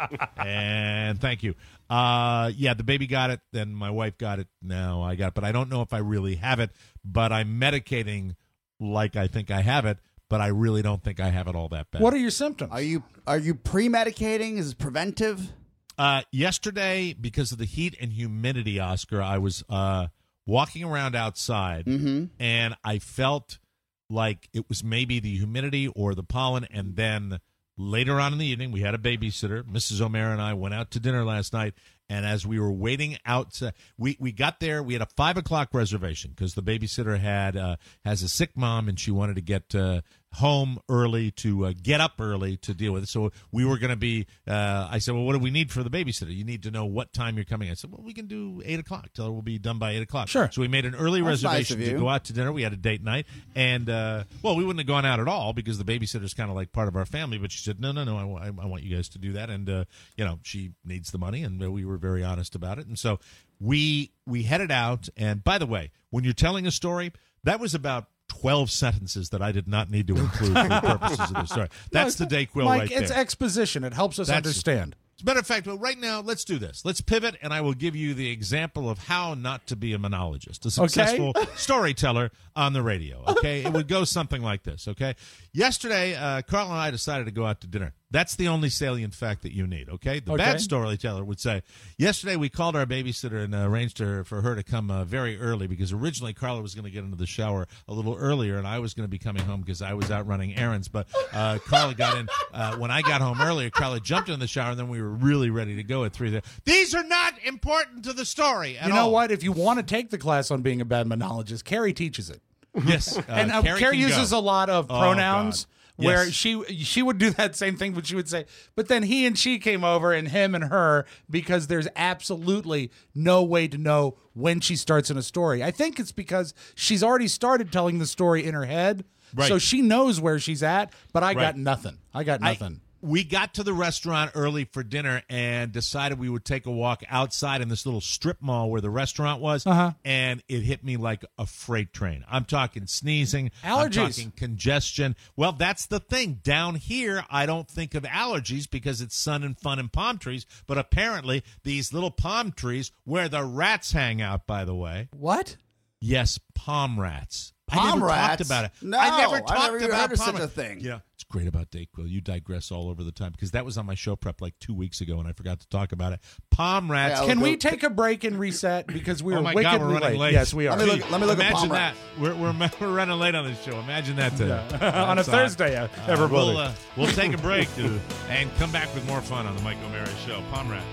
And thank you. Uh, yeah, the baby got it. Then my wife got it. Now I got it. But I don't know if I really have it. But I'm medicating like I think I have it. But I really don't think I have it all that bad. What are your symptoms? Are you are you pre-medicating? Is it preventive? Uh, yesterday, because of the heat and humidity, Oscar, I was uh, walking around outside, mm-hmm. and I felt like it was maybe the humidity or the pollen. And then later on in the evening, we had a babysitter. Missus O'Mara and I went out to dinner last night. And as we were waiting out, we, we got there. We had a five o'clock reservation because the babysitter had uh, has a sick mom, and she wanted to get uh, home early to uh, get up early to deal with it. So we were going to be. Uh, I said, "Well, what do we need for the babysitter? You need to know what time you're coming." I said, "Well, we can do eight o'clock. Tell her we'll be done by eight o'clock." Sure. So we made an early That's reservation nice of to you. go out to dinner. We had a date night, and uh, well, we wouldn't have gone out at all because the babysitter's kind of like part of our family. But she said, "No, no, no. I, wa- I, I want you guys to do that." And uh, you know, she needs the money, and we were very honest about it. And so we we headed out. And by the way, when you're telling a story, that was about twelve sentences that I did not need to include for the purposes of the story. That's No, the Dayquil Mike, right it's there. exposition. It helps us That's- understand. As a matter of fact, well, right now, let's do this. Let's pivot, and I will give you the example of how not to be a monologist, a successful storyteller on the radio, okay? It would go something like this, okay? Yesterday, uh, Carl and I decided to go out to dinner. That's the only salient fact that you need, okay? The Okay. bad storyteller would say, yesterday we called our babysitter and uh, arranged her, for her to come uh, very early because originally Carla was going to get into the shower a little earlier, and I was going to be coming home because I was out running errands. But uh, Carla got in. Uh, when I got home earlier, Carla jumped in the shower, and then we were really ready to go at three. These are not important to the story at You know all. what? If you want to take the class on being a bad monologist, Carrie teaches it. Yes. Uh, and uh, Carrie Carrie can uses go. a lot of Oh, pronouns. God. Where Yes. she she would do that same thing, but she would say, but then he and she came over, and him and her, because there's absolutely no way to know when she starts in a story. I think it's because she's already started telling the story in her head, Right. so she knows where she's at. But I got Right. nothing. I got I- nothing. we got to the restaurant early for dinner and decided we would take a walk outside in this little strip mall where the restaurant was, Uh-huh. and it hit me like a freight train. I'm talking sneezing, I'm Allergies. talking congestion. Well, that's the thing. Down here, I don't think of allergies because it's sun and fun and palm trees, but apparently these little palm trees where the rats hang out, by the way. What? Yes, palm rats. I Palm never rats? talked about it. No, I never I've talked never even about heard of palm such a rats. thing. You know, it's great about Dayquil. You digress all over the time because that was on my show prep like two weeks ago, and I forgot to talk about it. Palm rats. Yeah, Can go- we take a break and reset because we Oh are my wickedly God, we're running late. Yes, we are. Let me look- let me look at Imagine palm that. rat. We're, we're, we're running late on this show. Imagine that. To, On a that's Thursday, odd. uh, everybody. we'll, uh, we'll take a break to, and come back with more fun on the Mike O'Mara Show. Palm rats.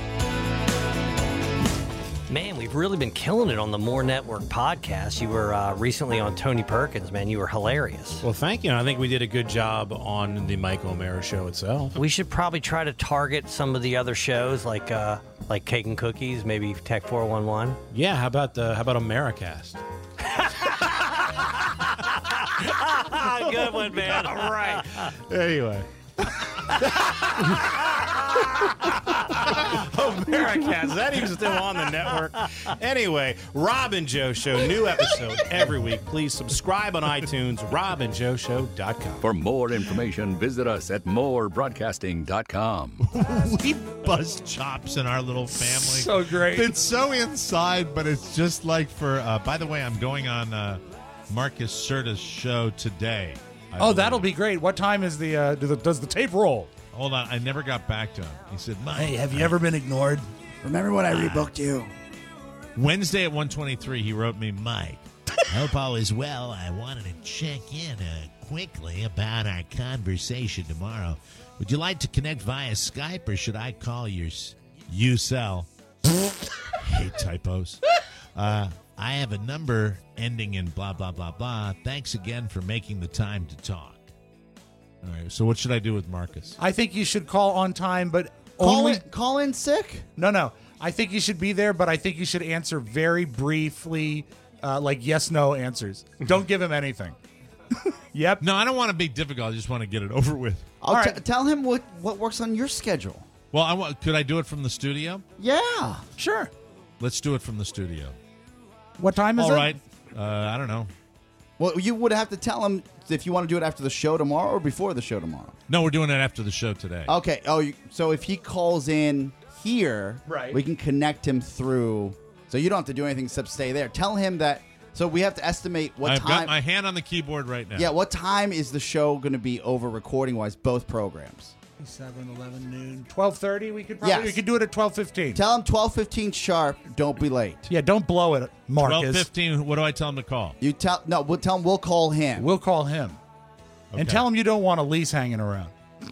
Man, we've really been killing it on the More Network podcast. You were uh, recently on Tony Perkins, man. You were hilarious. Well, thank you. I think we did a good job on the Mike O'Mara show itself. We should probably try to target some of the other shows like uh, like Cake and Cookies, maybe Tech four one one. Yeah, how about uh, how about Americast? Good one, man. All right. Anyway. Americast, is that even still on the network? Anyway, Rob and Joe Show, new episode every week. Please subscribe on iTunes, rob and joe show dot com. For more information, visit us at more broadcasting dot com. We bust chops in our little family. So great. It's so inside, but it's just like for. Uh, by the way, I'm going on uh, Marcus Serta's show today. I Oh, believe. that'll be great. What time is the, uh, do the does the tape roll? Hold on, I never got back to him. He said, Mike, Hey, have you ever been ignored? Remember when I rebooked you? Wednesday at one twenty-three, he wrote me, Mike, hope all is well. I wanted to check in uh, quickly about our conversation tomorrow. Would you like to connect via Skype, or should I call your s- U cell? Hate typos. Uh, I have a number ending in blah, blah, blah, blah. Thanks again for making the time to talk. All right, so what should I do with Marcus? I think you should call on time, but Call only in, call in sick? No, no. I think you should be there, but I think you should answer very briefly, uh, like yes, no answers. Don't give him anything. Yep. No, I don't want to be difficult. I just want to get it over with. I'll All t- right. tell him what, what works on your schedule. Well, I want. Could I do it from the studio? Yeah. Sure. Let's do it from the studio. What time is All it? right. Uh, I don't know. Well, you would have to tell him if you want to do it after the show tomorrow or before the show tomorrow. No, we're doing it after the show today. Okay. Oh, you, so if he calls in here, Right. we can connect him through. So you don't have to do anything except stay there. Tell him that. So we have to estimate what I've time. got my hand on the keyboard right now. Yeah, what time is the show going to be over recording wise? Both programs. seven, eleven, noon, twelve thirty. We could probably Yes. we could do it at twelve fifteen. Tell him twelve fifteen sharp. Don't be late. Yeah, don't blow it, Marcus. twelve fifteen, what do I tell him to call? You tell no. We'll tell him we'll call him. We'll call him. Okay. And tell him you don't want Elise hanging around.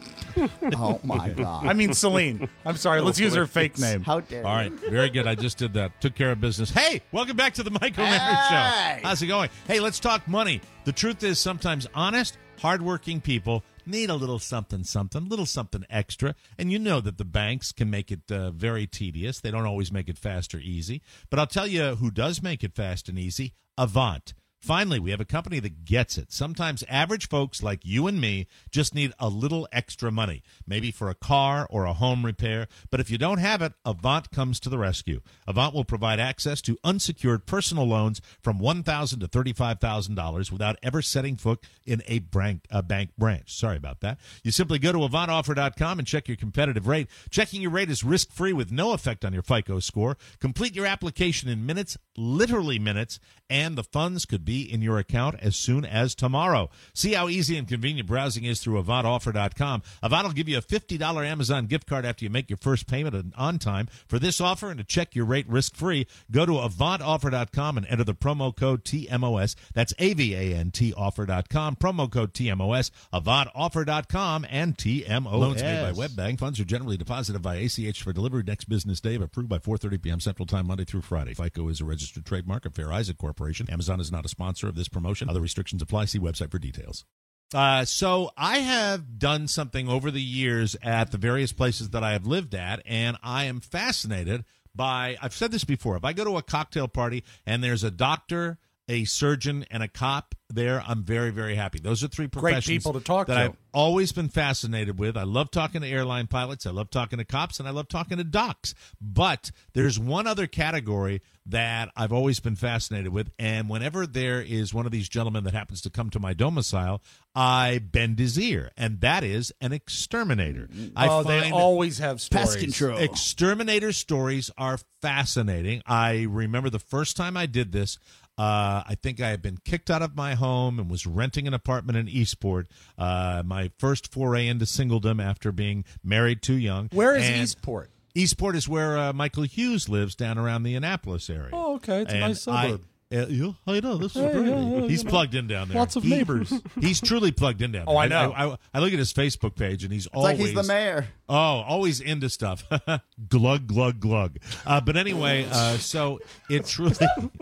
Oh my God. I mean Celine. I'm sorry. Let's use her fake name. How dare All right, very good. I just did that. Took care of business. Hey, welcome back to the Mike O'Meara Hey! Show. How's it going? Hey, let's talk money. The truth is sometimes honest, hardworking people need a little something, something, little something extra. And you know that the banks can make it uh, very tedious. They don't always make it fast or easy. But I'll tell you who does make it fast and easy, Avant. Finally, we have a company that gets it. Sometimes average folks like you and me just need a little extra money, maybe for a car or a home repair. But if you don't have it, Avant comes to the rescue. Avant will provide access to unsecured personal loans from one thousand dollars to thirty-five thousand dollars without ever setting foot in a bank, a bank branch. Sorry about that. You simply go to avant offer dot com and check your competitive rate. Checking your rate is risk-free with no effect on your FICO score. Complete your application in minutes, literally minutes, and the funds could be in your account as soon as tomorrow. See how easy and convenient browsing is through avant offer dot com. Avant will give you a fifty dollars Amazon gift card after you make your first payment on time. For this offer and to check your rate risk-free, go to avant offer dot com and enter the promo code T M O S. That's A V A N T offer dot com, promo code T M O S, avant offer dot com, and T M O S. Loans made by WebBank. Funds are generally deposited by A C H for delivery next business day, if approved by four thirty p.m. Central Time, Monday through Friday. FICO is a registered trademark of Fair Isaac Corporation. Amazon is not a sponsor of this promotion. Other restrictions apply. See website for details. Uh, so I have done something over the years at the various places that I have lived at, and I am fascinated by, I've said this before, if I go to a cocktail party and there's a doctor, a surgeon, and a cop there, I'm very, very happy. Those are three professions Great people to talk that to. I've always been fascinated with. I love talking to airline pilots, I love talking to cops, and I love talking to docs. But there's one other category that I've always been fascinated with, and whenever there is one of these gentlemen that happens to come to my domicile, I bend his ear, and that is an exterminator. I Oh, they find always have stories. Pest control. exterminator stories are fascinating. I remember the first time I did this, uh, I think I had been kicked out of my home and was renting an apartment in Eastport. Uh, my first foray into singledom after being married too young. Where is And Eastport? Eastport is where uh, Michael Hughes lives, down around the Annapolis area. Oh, okay. It's a And nice suburb. I, uh, yeah, I know. This is Hey, great. yeah, yeah, He's you know. plugged in down there. Lots of He- neighbors. He's truly plugged in down there. Oh, I know. I, I, I look at his Facebook page, and he's It's always like he's the mayor. Oh, always into stuff. glug, glug, glug. Uh, but anyway, uh, so it truly.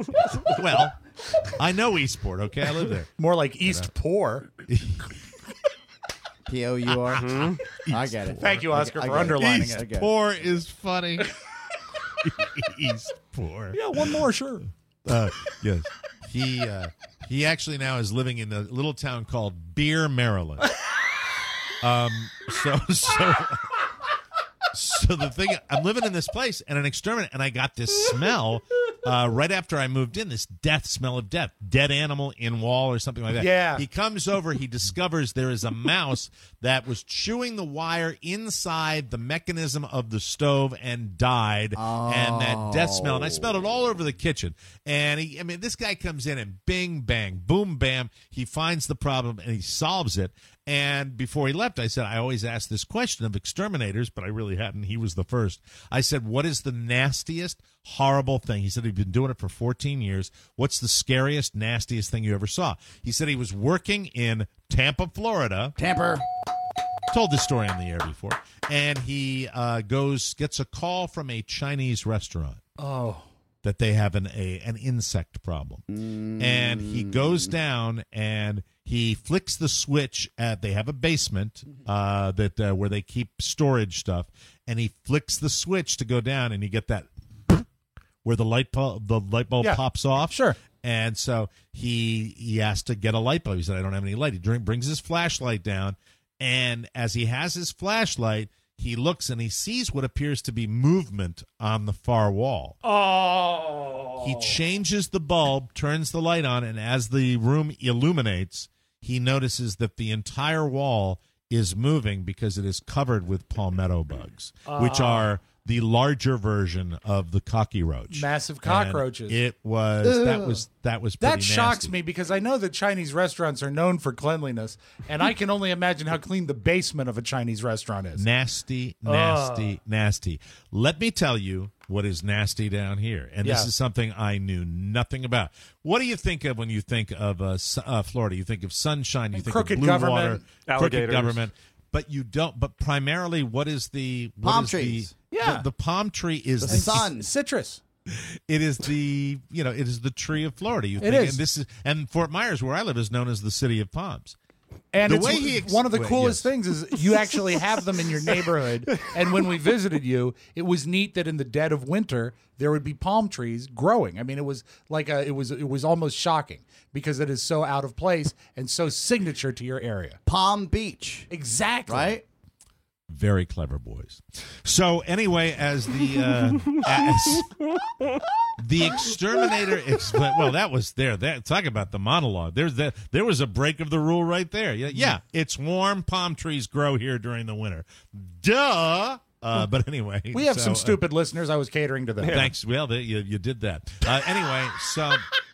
Well, I know Eastport. Okay, I live there. More like East Poor. P O U R. I get it. Thank you, Oscar, I for get it. underlining East it. I get it. Poor is funny. East Poor. Yeah, one more, sure. Uh, yes. He uh, he actually now is living in a little town called Beer, Maryland. Um. So so. So the thing, I'm living in this place and an exterminator, and I got this smell uh, right after I moved in, this death smell of death, dead animal in wall or something like that. Yeah. He comes over, he discovers there is a mouse that was chewing the wire inside the mechanism of the stove and died, and that death smell, and I smelled it all over the kitchen. And he, I mean, this guy comes in and bing, bang, boom, bam, he finds the problem and he solves it. And before he left, I said, I always ask this question of exterminators, but I really hadn't. He was the first. I said, what is the nastiest, horrible thing? He said he'd been doing it for fourteen years. What's the scariest, nastiest thing you ever saw? He said he was working in Tampa, Florida. Tamper. Told this story on the air before. And he uh, goes, gets a call from a Chinese restaurant. Oh. That they have an a an insect problem. Mm. And he goes down and he flicks the switch at, they have a basement uh, that uh, where they keep storage stuff, and he flicks the switch to go down, and you get that where the light bulb, the light bulb Yeah, pops off. sure. And so he he has to get a light bulb. He said, I don't have any light. He drink, brings his flashlight down, and as he has his flashlight, he looks and he sees what appears to be movement on the far wall. Oh. He changes the bulb, turns the light on, and as the room illuminates, he notices that the entire wall is moving because it is covered with palmetto bugs, Uh. which are the larger version of the cockroach. Massive And cockroaches. it was that was that was pretty That shocks nasty. me because I know that Chinese restaurants are known for cleanliness, and I can only imagine how clean the basement of a Chinese restaurant is. Nasty, nasty, nasty. Let me tell you what is nasty down here, and this Yeah. is something I knew nothing about. What do you think of when you think of uh, su- uh, Florida? You think of sunshine, you And think crooked of blue government. water, crooked Alligators. government, but you don't. But primarily, what is the what Palm is trees. The, Yeah. the, the palm tree is The the sun. Citrus. It is the you know it is the tree of Florida. You It think, is. and this is and Fort Myers, where I live, is known as the city of palms. And The it's way he ex- one of the Wait, coolest yes. things is you actually have them in your neighborhood. And when we visited you, it was neat that in the dead of winter there would be palm trees growing. I mean, it was like a, it was it was almost shocking because it is so out of place and so signature to your area. Palm Beach. Exactly. Right? Very clever boys. So anyway, as the uh, as the exterminator, ex- well, that was there. That talk about the monologue. There's that. There was a break of the rule right there. Yeah, yeah. It's warm. Palm trees grow here during the winter. Duh. Uh, but anyway, We have so, some uh, stupid listeners. I was catering to them. Thanks. Well, they, you, you did that. Uh, anyway, so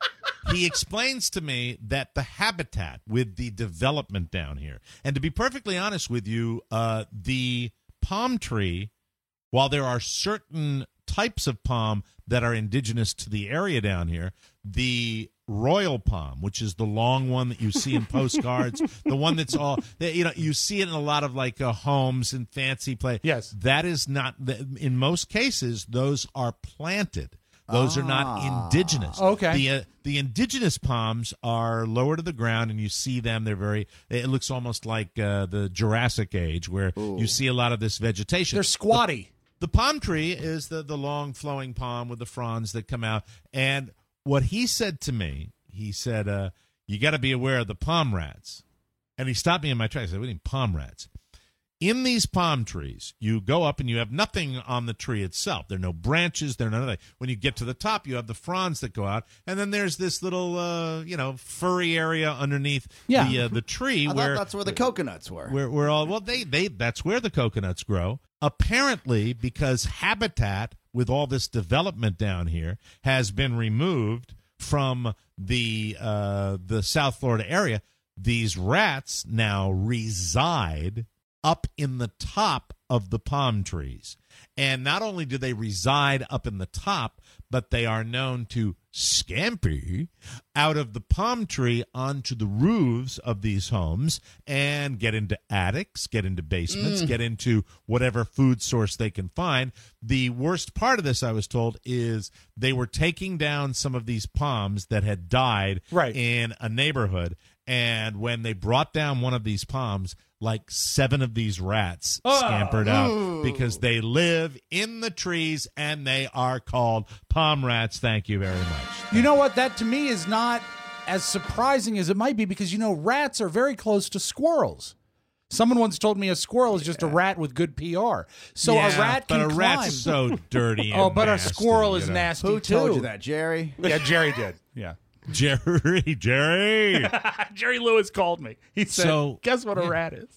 he explains to me that the habitat with the development down here, and to be perfectly honest with you, uh, the palm tree, while there are certain types of palm that are indigenous to the area down here, the royal palm, which is the long one that you see in postcards, the one that's all, you know, you see it in a lot of like uh, homes and fancy place. Yes. That is not, in most cases, those are planted. Those are not indigenous. Okay. The uh, the indigenous palms are lower to the ground, and you see them. They're very. It looks almost like uh, the Jurassic Age, where you see a lot of this vegetation. They're squatty. The, the palm tree is the the long flowing palm with the fronds that come out. And what he said to me, he said, uh, "You got to be aware of the palm rats." And he stopped me in my tracks. I said, "What do you mean palm rats?" In these palm trees, you go up and you have nothing on the tree itself. There are no branches. There are nothing. When you get to the top, you have the fronds that go out, and then there's this little, uh, you know, furry area underneath Yeah. the uh, the tree I where thought that's where the coconuts were. where we're all well. They they that's where the coconuts grow. Apparently, because habitat with all this development down here has been removed from the uh, the South Florida area, these rats now reside up in the top of the palm trees. And not only do they reside up in the top, but they are known to scamper out of the palm tree onto the roofs of these homes and get into attics, get into basements, Mm. get into whatever food source they can find. The worst part of this, I was told, is they were taking down some of these palms that had died Right. in a neighborhood. And when they brought down one of these palms, like seven of these rats Oh. scampered out Ooh. because they live in the trees and they are called palm rats. Thank you very much. You know what? That to me is not as surprising as it might be because, you know, rats are very close to squirrels. Someone once told me a squirrel is just a rat with good P R. So Yeah, a rat can but a climb. rat's so dirty. And Oh, but a nasty, squirrel is you know. nasty Who too. told you that, Jerry? Yeah, Jerry did. Yeah. Jerry, Jerry. Jerry Lewis called me. He said, So- guess what a rat is?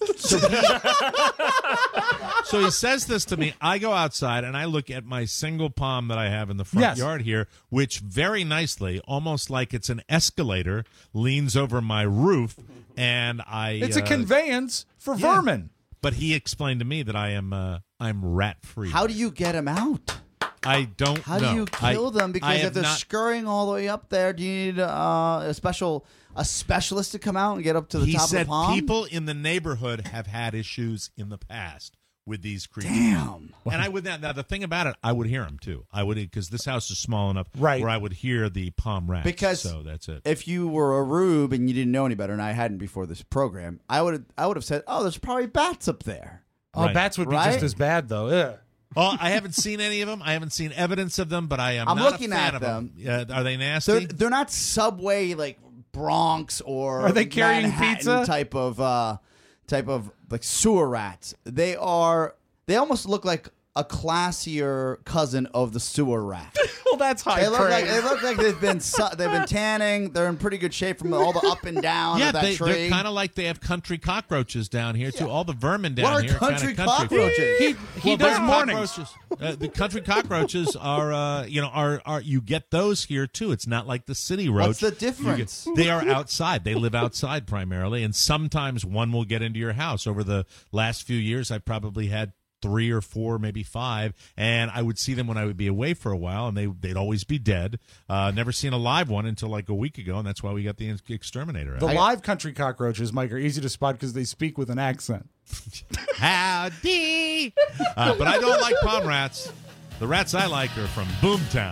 So he says this to me. I go outside and I look at my single palm that I have in the front Yes. yard here, which very nicely, almost like it's an escalator, leans over my roof. And I. It's a uh, conveyance for yeah. vermin. But he explained to me that I am uh, I'm rat free. How do you get them out? I don't How know. do you kill I- them? I Because have if they're not- scurrying all the way up there, do you need uh, a special a specialist to come out and get up to the he top said of the palm? people in the neighborhood have had issues in the past with these creatures. Damn. And I would now, now the thing about it, I would hear them too. I would because this house is small enough Right. where I would hear the palm rats. Because so that's it. If you were a rube and you didn't know any better, and I hadn't before this program, I would I would have said, "Oh, there's probably bats up there." Oh, Right. bats would be Right? just as bad, though. Ugh. Well, I haven't seen any of them. I haven't seen evidence of them, but I am I'm not looking a fan at of them. them. Uh, are they nasty? They're they're not Subway like Bronx or Are they carrying Manhattan pizza? type of uh type of like sewer rats. They are. They almost look like a classier cousin of the sewer rat. Well, that's high They look praise. like they look like they've been su- they've been tanning. They're in pretty good shape from all the up and down Yeah, of that they, tree. they're kind of like they have country cockroaches down here too. All the vermin down What are here. country kinda country. cockroaches? He, he Well, does they're mornings. cockroaches. Uh, the country cockroaches are, uh, you know, are are you get those here too? It's not like the city roach. What's the You get- difference? they are outside. They live outside primarily, and sometimes one will get into your house. Over the last few years, I've probably had three or four, maybe five, and I would see them when I would be away for a while, and they they'd always be dead. Uh, never seen a live one until like a week ago, and that's why we got the exterminator out. The live country cockroaches, Mike, are easy to spot because they speak with an accent. Howdy! Uh, but I don't like palm rats. The rats I like are from Boomtown.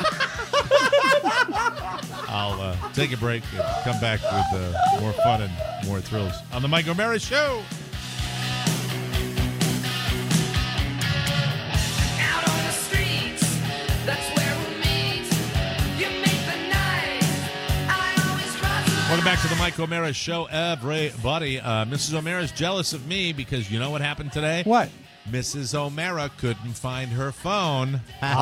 I'll uh, take a break and come back with uh, more fun and more thrills on the Mike O'Mara Show. Out on the streets, that's where we meet. You make the night. I always rise. Welcome back to the Mike O'Mara Show, everybody. Uh, Missus O'Mara's jealous of me because you know what happened today? What? Missus O'Mara couldn't find her phone.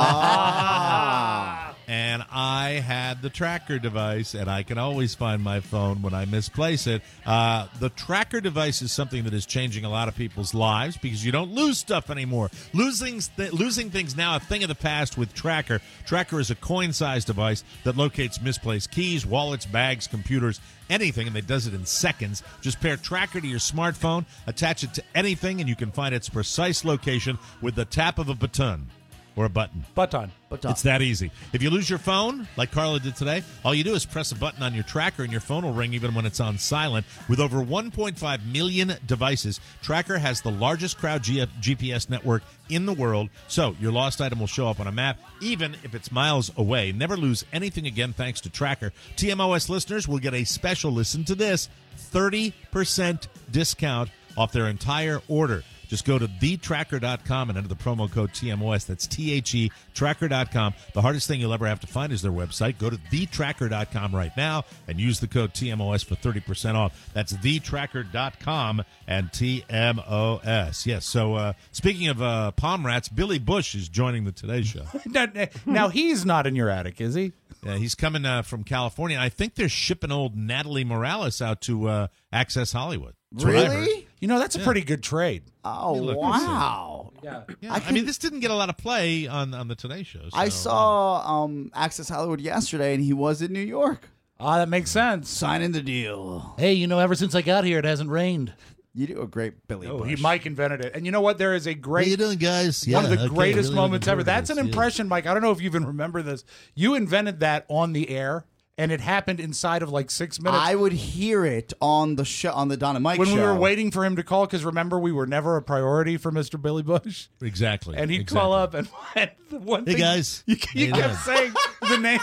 Ah. And I had the tracker device, and I can always find my phone when I misplace it. Uh, the tracker device is something that is changing a lot of people's lives because you don't lose stuff anymore. Losing, th- losing things now a thing of the past with Tracker. Tracker is a coin-sized device that locates misplaced keys, wallets, bags, computers, anything, and it does it in seconds. Just pair Tracker to your smartphone, attach it to anything, and you can find its precise location with the tap of a button. Or a button. Button. Button. It's that easy. If you lose your phone, like Carla did today, all you do is press a button on your tracker and your phone will ring even when it's on silent. With over one point five million devices, Tracker has the largest crowd G- G P S network in the world, so your lost item will show up on a map, even if it's miles away. Never lose anything again thanks to Tracker. T M O S listeners will get a special, listen to this, thirty percent discount off their entire order. Just go to the tracker dot com and enter the promo code T M O S. That's T H E, tracker dot com. The hardest thing you'll ever have to find is their website. Go to the tracker dot com right now and use the code T M O S for thirty percent off. That's the tracker dot com and T M O S. Yes, so uh, speaking of uh, palm rats, Billy Bush is joining the Today Show. now, now, he's not in your attic, is he? Yeah, he's coming uh, from California. I think they're shipping old Natalie Morales out to uh, Access Hollywood. That's what I heard. Really? You know, that's a Yeah. pretty good trade. Oh, Hey, look, wow. Yeah. Yeah, I I, can- mean, this didn't get a lot of play on, on the Today Show. I so, saw um, Access Hollywood yesterday, and he was in New York Ah, that makes sense. signing the deal. Hey, you know, ever since I got here, it hasn't rained. You do a great Billy Oh, Bush. he Mike invented it. And you know what? There is a great How you doing, guys? one of Yeah, the okay, greatest really moments looking ever. forward to That's an this, yeah. impression, Mike. I don't know if you even remember this. You invented that on the air, and it happened inside of like six minutes. I would hear it on the show, on the Don and Mike when show. we were waiting for him to call, because remember, we were never a priority for Mister Billy Bush. Exactly. And he'd exactly. call up, and, and the one Hey, thing guys. you, you How you kept saying the name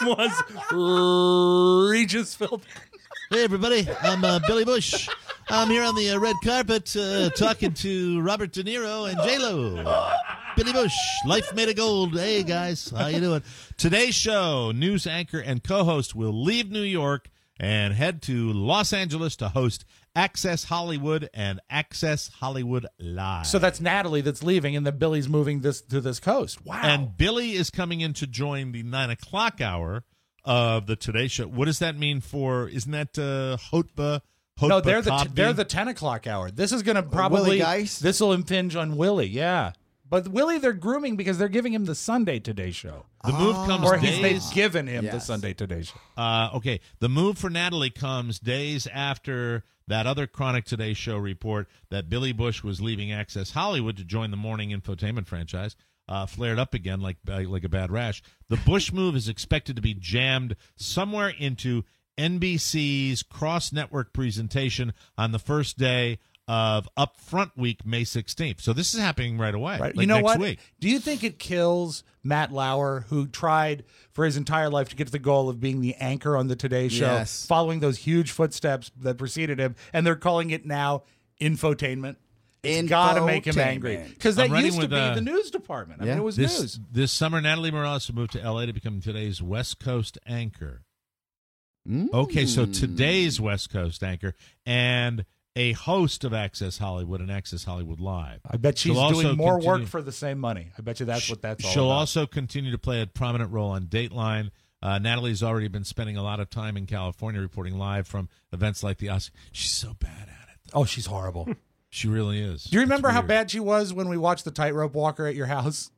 was Regis Philbin. Hey, everybody. I'm uh, Billy Bush. I'm here on the uh, red carpet uh, talking to Robert De Niro and J-Lo. Billy Bush, Life Made of Gold. Hey, guys. How you doing? Today's show, news anchor and co-host will leave New York and head to Los Angeles to host Access Hollywood and Access Hollywood Live. So that's Natalie that's leaving, and then Billy's moving this to this coast. Wow. And Billy is coming in to join the nine o'clock hour of the Today Show. What does that mean for, isn't that uh, Hotba? Hotba no, they're the t- Cosby? they're the ten o'clock hour. This is going to probably Willie Geist? this will impinge on Willie. Yeah, but Willie they're grooming because they're giving him the Sunday Today Show. The move comes Or he's they've days. given him the Yes. Sunday Today Show. Uh, okay, the move for Natalie comes days after that other Chronic Today Show report that Billy Bush was leaving Access Hollywood to join the morning infotainment franchise. Uh, flared up again like uh, like a bad rash. The Bush move is expected to be jammed somewhere into N B C's cross-network presentation on the first day of Upfront Week, May sixteenth. So this is happening right away. Right. like you know next what? Week. Do you think it kills Matt Lauer, who tried for his entire life to get to the goal of being the anchor on the Today Show, Yes. following those huge footsteps that preceded him, and they're calling it now infotainment? It's got to make him angry because that I'm running used to with, be uh, the news department. I mean, it was this, news. This summer, Natalie Morales will move to L A to become today's West Coast anchor. Mm. Okay, so today's West Coast anchor and a host of Access Hollywood and Access Hollywood Live. I bet she's She'll also doing more continue- work for the same money. I bet you that's what that's all She'll about. also continue to play a prominent role on Dateline. Uh, Natalie's already been spending a lot of time in California reporting live from events like the Oscars. She's so bad at it. Oh, she's horrible. She really is. Do you remember It's how weird. bad she was when we watched the Tightrope Walker at your house?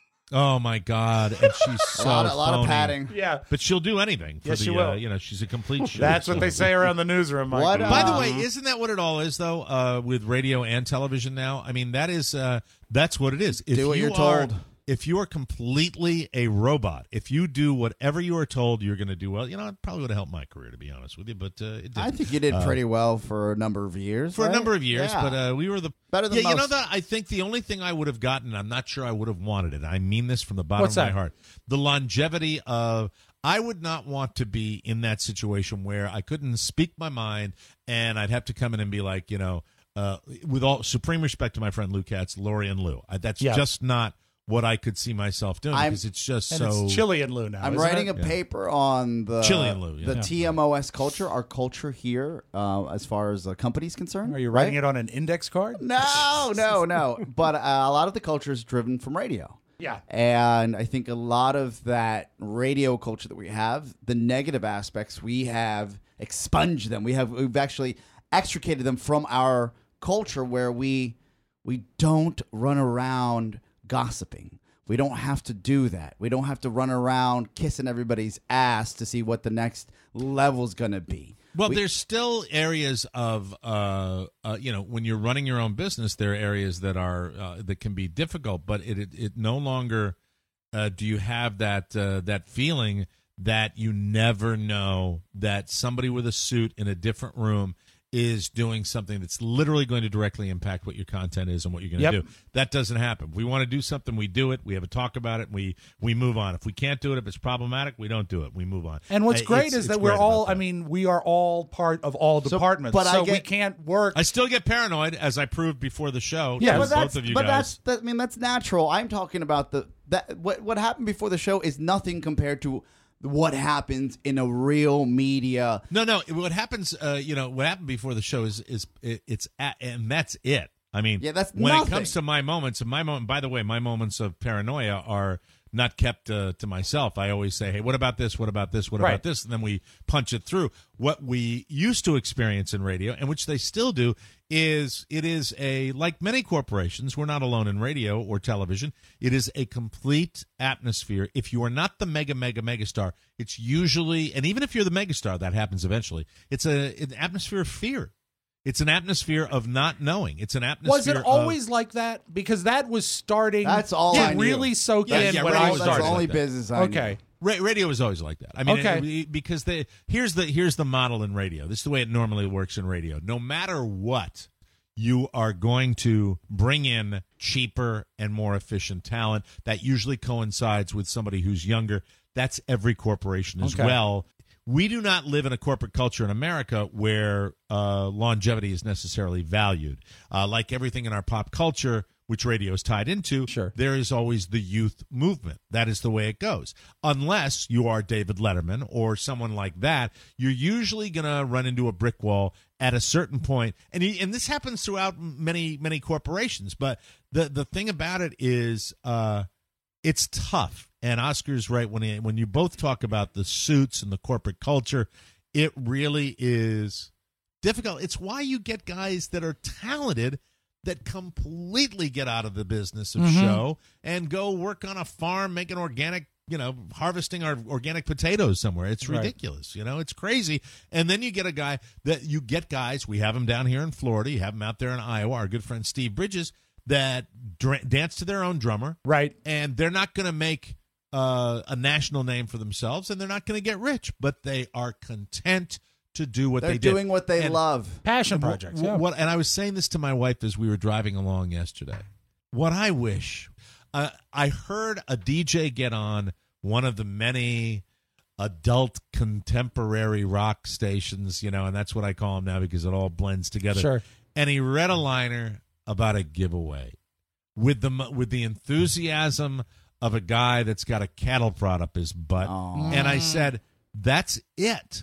Oh my God! And she's so a lot, of, a lot of phony. padding. Yeah. But she'll do anything. For Yes, the, she will. Uh, you know, she's a complete. Show, That's what so- they say around the newsroom, Mike. What, By the Um, way, isn't that what it all is, though? Uh, with radio and television now, I mean, that is uh, that's what it is. If Do what you you're are, told. If you are completely a robot, if you do whatever you are told, you're going to do well. You know, it probably would have helped my career, to be honest with you. But uh, it didn't. I think you did Uh, pretty well for a number of years. for a right? number of years, Yeah. but uh, we were the Better than yeah. You know most. that I think the only thing I would have gotten, I'm not sure I would have wanted it. I mean this from the bottom What's of my that? heart. The longevity of I would not want to be in that situation where I couldn't speak my mind and I'd have to come in and be like, you know, uh, with all supreme respect to my friend Lou Katz, Lori and Lou. I, that's Yeah. just not what I could see myself doing I'm- because it's just And so. it's Chili and Lou now. I'm isn't writing it? a paper on the Chili and Lou, yeah. the Yeah. T M O S culture, our culture here, uh, as far as the company's concerned. Are you writing right? it on an index card? No, no, no. But uh, a lot of the culture is driven from radio. Yeah. And I think a lot of that radio culture that we have, the negative aspects, we have expunged them. We have we've actually extricated them from our culture where we we don't run around gossiping. We don't have to do that. We don't have to run around kissing everybody's ass to see what the next level's going to be. Well, We- there's still areas of, uh, uh, you know, when you're running your own business, there are areas that are uh, that can be difficult. But it it, it no longer uh, do you have that uh, that feeling that you never know that somebody with a suit in a different room is doing something that's literally going to directly impact what your content is and what you're going to Yep. do. That doesn't happen. If we want to do something, we do it. We have a talk about it. We we move on. If we can't do it, if it's problematic, we don't do it. We move on. And what's Uh, great it's- is it's that we're great all, about I that. mean, we are all part of all So- departments. but I so we get- can't work. I still get paranoid, as I proved before the show. Yeah, to but that's, both of you but guys. that's that, I mean that's natural. I'm talking about the that what what happened before the show is nothing compared to what happens in a real media. No, no. What happens? Uh, you know, what happened before the show is is it, it's at, and that's it. I mean, Yeah, that's when nothing. it comes to my moments. And my moment. By the way, my moments of paranoia are not kept uh, to myself. I always say, "Hey, what about this? What about this? What Right. about this?" And then we punch it through. What we used to experience in radio, and which they still do, is it is a like many corporations. We're not alone in radio or television. It is a complete atmosphere. If you are not the mega, mega, mega star, it's usually, and even if you're the megastar, that happens eventually. It's a an atmosphere of fear. It's an atmosphere of not knowing. It's an atmosphere. Was it of- always like that? Because that was starting That's all to I knew. really soak Yeah, in yeah, when radio I was That's started. the only like that. business I knew. Okay. Ra- radio is always like that. I mean, Okay. it- because they here's the here's the model in radio. This is the way it normally works in radio. No matter what, you are going to bring in cheaper and more efficient talent. That usually coincides with somebody who's younger. That's every corporation as Okay. well. We do not live in a corporate culture in America where uh, longevity is necessarily valued. Uh, like everything in our pop culture, which radio is tied into, Sure. there is always the youth movement. That is the way it goes. Unless you are David Letterman or someone like that, you're usually going to run into a brick wall at a certain point. And you, and this happens throughout many many corporations. But the the thing about it is, uh, it's tough. And Oscar's right when he, when you both talk about the suits and the corporate culture, it really is difficult. It's why you get guys that are talented that completely get out of the business of Mhm. show and go work on a farm making organic, you know, harvesting our organic potatoes somewhere. It's Right. ridiculous. You know, it's crazy. And then you get a guy that you get guys, we have them down here in Florida, you have them out there in Iowa, our good friend Steve Bridges, that dr- dance to their own drummer. Right. And they're not going to make uh, a national name for themselves, and they're not going to get rich, but they are content to do what They're they do. doing what they And- love. Passion Wh- projects. wh- Yeah. What, and I was saying this to my wife as we were driving along yesterday. What I wish, uh, I heard a D J get on one of the many adult contemporary rock stations, you know, and that's what I call them now because it all blends together. Sure. And he read a liner about a giveaway with the m- with the enthusiasm of a guy that's got a cattle prod up his butt. Aw. And I said, that's it.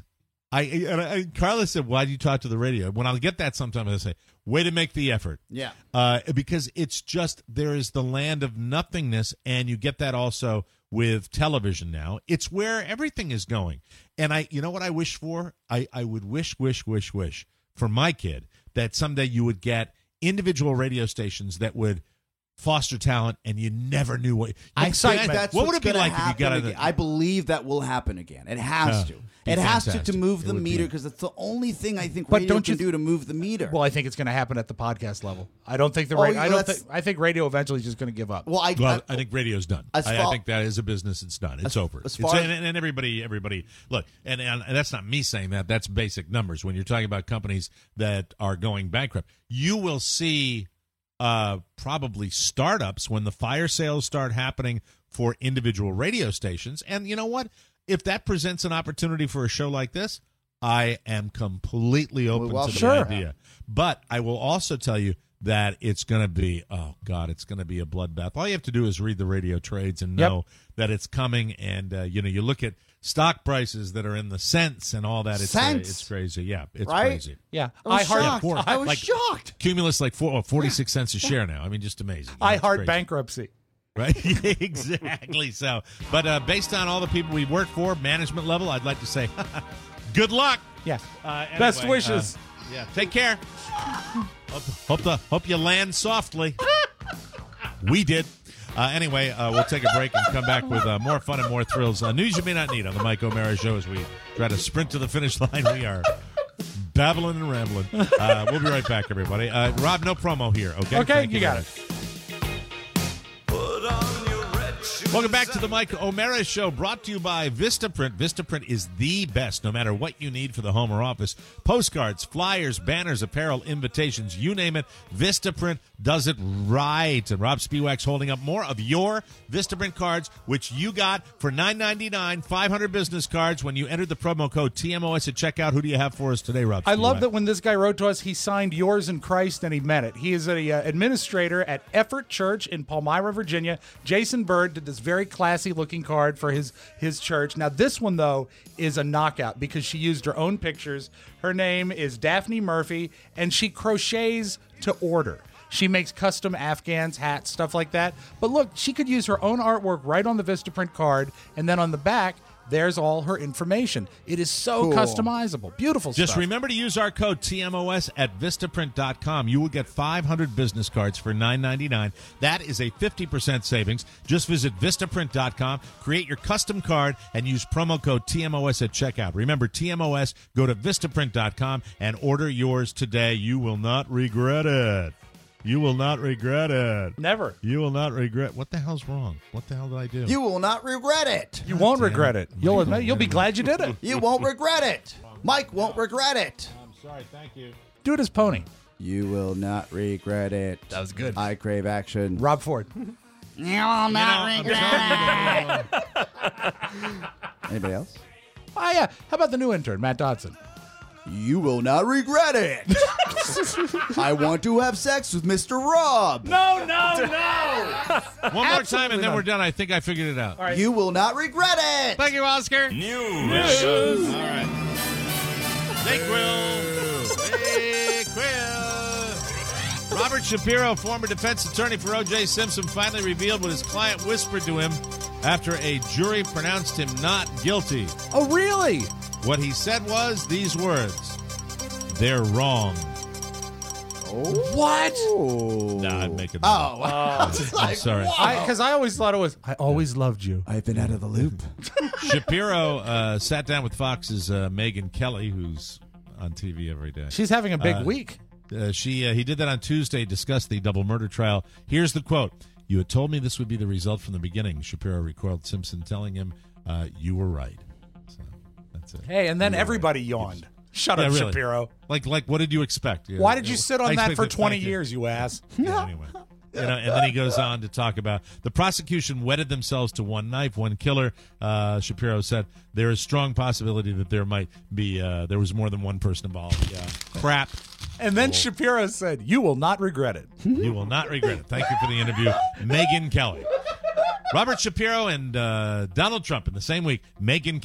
I and I, Carla said, "Why do you talk to the radio?" When I'll get that, sometimes I say, "Way to make the effort." Yeah. Uh, because it's just there is the land of nothingness, and you get that also with television now. It's where everything is going. And I, you know what I wish for? I, I would wish, wish, wish, wish for my kid that someday you would get individual radio stations that would foster talent, and you never knew what. I think I, that's what would what's it be gonna like if you happen got again. a, I believe that will happen again. It has Uh, to. be It has to to fantastic. move It the would be. meter because it's the only thing I think But radio don't you can do to move the meter. Well, I think it's going to happen at the podcast level. I don't think the Oh, ra- yeah, I don't that's- think I think radio eventually is just going to give up. Well, I, Well, I think radio's done. As I, I far- think that is a business. It's done. It's as- over. as It's- far as- and, and everybody, everybody, look, and, and and that's not me saying that. That's basic numbers. When you're talking about companies that are going bankrupt, you will see uh, probably startups when the fire sales start happening for individual radio stations. And you know what? If that presents an opportunity for a show like this, I am completely open well, to the sure. idea. But I will also tell you that it's going to be, oh, God, it's going to be a bloodbath. All you have to do is read the radio trades and know Yep. that it's coming. And, uh, you know, you look at stock prices that are in the cents and all that. It's, uh, Cents? it's crazy. Yeah, it's Right? crazy. Yeah, I was heart shocked. four- I was like- shocked. Cumulus, like four, oh, forty-six cents a share now. I mean, just amazing. I It's heart crazy. bankruptcy. Right? Exactly so. But uh, based on all the people we work for, management level, I'd like to say good luck. Yes. Uh, anyway, Best wishes. uh, yeah. Take care. Hope, hope, the, hope you land softly. We did. Uh, anyway, uh, we'll take a break and come back with uh, more fun and more thrills. Uh, news you may not need on the Mike O'Mara Show as we try to sprint to the finish line. We are babbling and rambling. Uh, we'll be right back, everybody. Uh, Rob, no promo here, okay? Okay, Thank you got very it. much. Welcome back to the Mike O'Mara Show, brought to you by Vistaprint. Vistaprint is the best, no matter what you need for the home or office. Postcards, flyers, banners, apparel, invitations, you name it, Vistaprint does it right. And Rob Spiewak's holding up more of your Vistaprint cards, which you got for nine ninety-nine, five hundred business cards when you entered the promo code T M O S at checkout. Who do you have for us today, Rob I love Spiewak? that when this guy wrote to us, he signed yours in Christ and he meant it. He is a uh, administrator at Effort Church in Palmyra, Virginia. Jason Bird did this very classy looking card for his his church. Now this one though is a knockout because she used her own pictures. Her name is Daphne Murphy and she crochets to order. She makes custom Afghans, hats, stuff like that. But look, she could use her own artwork right on the Vistaprint card, and then on the back there's all her information. It is so Cool. customizable. Beautiful Just stuff. remember to use our code T M O S at Vistaprint dot com. You will get five hundred business cards for nine ninety-nine. That is a fifty percent savings. Just visit Vistaprint dot com, create your custom card, and use promo code T M O S at checkout. Remember, T M O S, go to Vistaprint dot com and order yours today. You will not regret it. You will not regret it. Never. You will not regret. What the hell's wrong? What the hell did I do? You will not regret it. You won't damn regret it. it. You'll admit, you'll be glad you did it. You won't regret it. Mike won't regret it. I'm sorry. Thank you. Do it as Pony. You will not regret it. That was good. I crave action. Rob Ford. You will You know, I'm telling you, Anybody else? Oh yeah. How about the new intern, Matt Dodson? You will not regret it. I want to have sex with Mister Rob. No, no, no. One more time, and Absolutely then not. we're done. I think I figured it out. You will not regret it. Thank you, Oscar. News. All right. Hey, Quill. Hey, Quill. Robert Shapiro, former defense attorney for O J. Simpson, finally revealed what his client whispered to him after a jury pronounced him not guilty. Oh, really? What he said was these words: "They're wrong." What? Nah, I'm making that Oh, up. It's I'm like, sorry. wow. Because I, always thought it was. I always loved you. I've been out of the loop. Shapiro uh, sat down with Fox's uh, Megyn Kelly, who's on T V every day. She's having a big Uh, week. Uh, she uh, he did that on Tuesday, discussed the double murder trial. Here's the quote: "You had told me this would be the result from the beginning." Shapiro recalled Simpson telling him, uh, "You were right." So that's it. Hey, and then You were everybody right. yawned. Shut Yeah, up, really. Shapiro. Like, like, what did you expect? Why did you sit on I that for expected- twenty thank you. years, you ass? Yeah, anyway. You know, and then he goes on to talk about the prosecution wedded themselves to one knife, one killer. Uh, Shapiro said there is strong possibility that there might be uh, there was more than one person involved. Yeah, crap. And then Shapiro said, "You will not regret it." You will not regret it. Thank you for the interview, Megyn Kelly. Robert Shapiro and uh, Donald Trump in the same week. Megyn Kelly.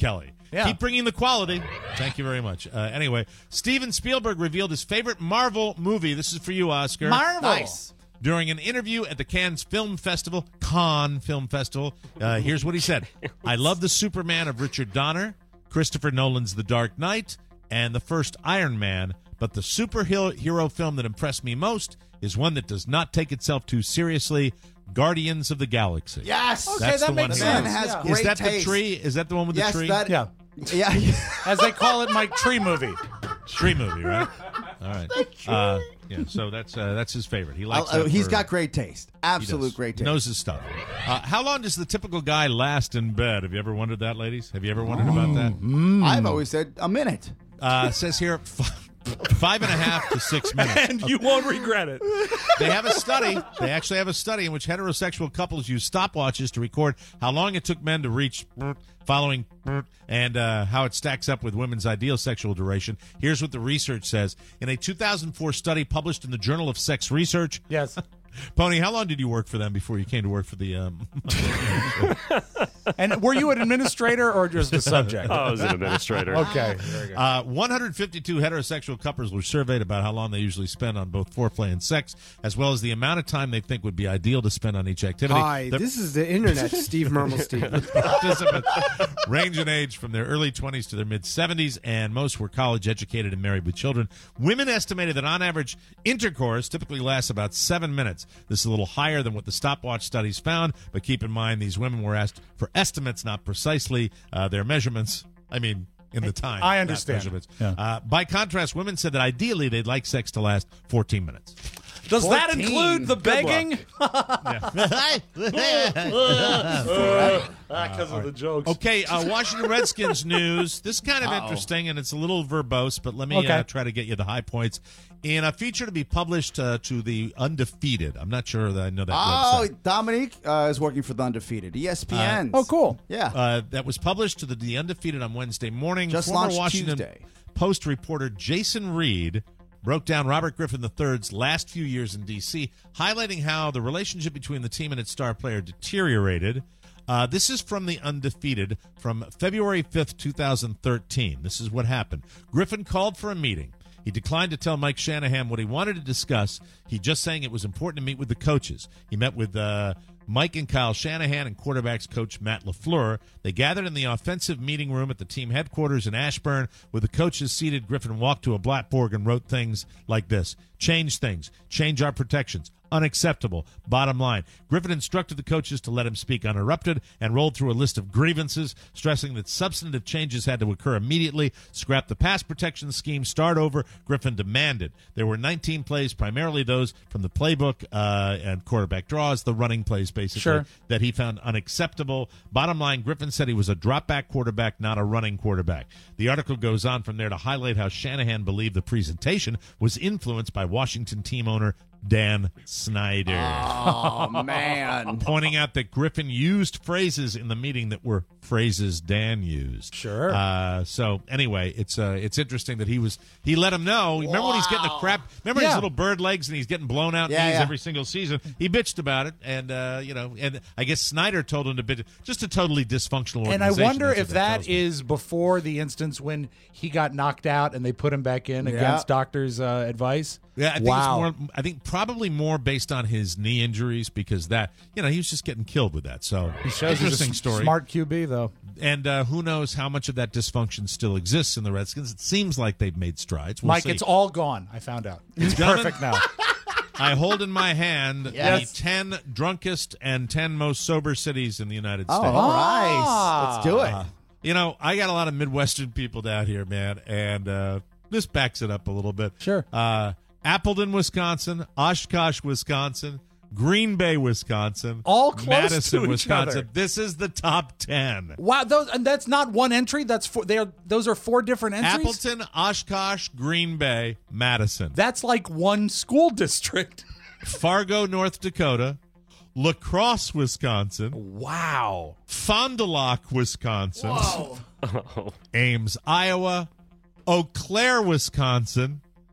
Yeah. Keep bringing the quality. Thank you very much. Uh, anyway, Steven Spielberg revealed his favorite Marvel movie. This is for you, Oscar. Marvel. Nice. During an interview at the Cannes Film Festival, Cannes Film Festival, uh, here's what he said. I love the Superman of Richard Donner, Christopher Nolan's The Dark Knight, and the first Iron Man, but the superhero film that impressed me most is one that does not take itself too seriously, Guardians of the Galaxy. Yes. Okay, That's that the one makes he Man sense. has Yeah. great Is that taste. the tree? Is that the one with Yes, the tree? that. Yeah. Yeah. As they call it, Mike, tree movie. Tree movie, right? All right. Uh, yeah, so that's uh, that's his favorite. He likes Uh, that he's for- got great taste. he Absolute does. great taste. Knows his stuff. Uh, how long does the typical guy last in bed? Have you ever wondered that, ladies? Have you ever wondered about that? I've always said a minute. Uh, it says here f- five and a half to six minutes. And you won't regret it. They have a study. They actually have a study in which heterosexual couples use stopwatches to record how long it took men to reach following and uh, how it stacks up with women's ideal sexual duration. Here's what the research says. In a two thousand four study published in the Journal of Sex Research, Yes. Pony, how long did you work for them before you came to work for the... Um... And were you an administrator or just a subject? Oh, I was an administrator. Okay. Very good. Uh, one hundred fifty-two heterosexual couples were surveyed about how long they usually spend on both foreplay and sex, as well as the amount of time they think would be ideal to spend on each activity. Hi, The this is the internet, Steve Mermelstein. participants range in age from their early twenties to their mid-seventies, and most were college-educated and married with children. Women estimated that on average, intercourse typically lasts about seven minutes. This is a little higher than what the stopwatch studies found, but keep in mind these women were asked for estimates, not precisely uh, their measurements. I mean, in the time. I not understand. measurements. Yeah. Uh, by contrast, women said that ideally they'd like sex to last fourteen minutes. Does that fourteen. include the begging? Because of the jokes. Okay, uh, Washington Redskins news. This is kind of Uh-oh. interesting, and it's a little verbose, but let me Okay. uh, try to get you the high points. In a feature to be published uh, to the Undefeated. I'm not sure that I know that Oh, website. Dominique uh, is working for the Undefeated. E S P N. Oh, cool. Yeah. Uh, that was published to the, the Undefeated on Wednesday morning. Just Former launched Washington Tuesday. Post reporter Jason Reed broke down Robert Griffin the third's last few years in D C, highlighting how the relationship between the team and its star player deteriorated. Uh, this is from the Undefeated from February fifth, twenty thirteen. This is what happened. Griffin called for a meeting. He declined to tell Mike Shanahan what he wanted to discuss. He just saying it was important to meet with the coaches. He met with uh, Mike and Kyle Shanahan and quarterbacks coach Matt LaFleur. They gathered in the offensive meeting room at the team headquarters in Ashburn. With the coaches seated, Griffin walked to a blackboard and wrote things like this. Change things. Change our protections. Unacceptable. Bottom line. Griffin instructed the coaches to let him speak uninterrupted and rolled through a list of grievances, stressing that substantive changes had to occur immediately. Scrap the pass protection scheme. Start over. Griffin demanded. There were nineteen plays, primarily those from the playbook uh, and quarterback draws, the running plays, basically, Sure. that he found unacceptable. Bottom line, Griffin said he was a drop-back quarterback, not a running quarterback. The article goes on from there to highlight how Shanahan believed the presentation was influenced by Washington team owner Dan Snyder. Oh, man. Pointing out that Griffin used phrases in the meeting that were phrases Dan used. Sure. Uh, so anyway, it's uh, it's interesting that he was he let him know. Remember when he's getting the crap? Remember his Yeah. little bird legs and he's getting blown out Yeah, knees yeah. every single season. He bitched about it, and uh, you know, and I guess Snyder told him to bitch. Just a totally dysfunctional And I organization. wonder That's if what that tells me. is before the instance when he got knocked out and they put him back in Yeah. against doctor's uh, advice. Yeah, I think wow. it's more. I think probably more based on his knee injuries because that you know he was just getting killed with that. So He shows he's a interesting s- story. smart Q B, though. And uh, who knows how much of that dysfunction still exists in the Redskins? It seems like they've made strides. We'll Mike, see. it's all gone. I found out. It's Gentlemen, perfect now. I hold in my hand Yes. the ten drunkest and ten most sober cities in the United Oh, States. all right. Let's do it. Uh, you know, I got a lot of Midwestern people down here, man, and uh, this backs it up a little bit. Sure. Uh, Appleton, Wisconsin, Oshkosh, Wisconsin, Green Bay, Wisconsin, All close Madison, to each Wisconsin. other. This is the top ten. Wow, those and that's not one entry. That's four. They are those are four different entries. Appleton, Oshkosh, Green Bay, Madison. That's like one school district. Fargo, North Dakota, La Crosse, Wisconsin, Wow. Fond du Lac, Wisconsin, Whoa. Ames, Iowa, Eau Claire, Wisconsin,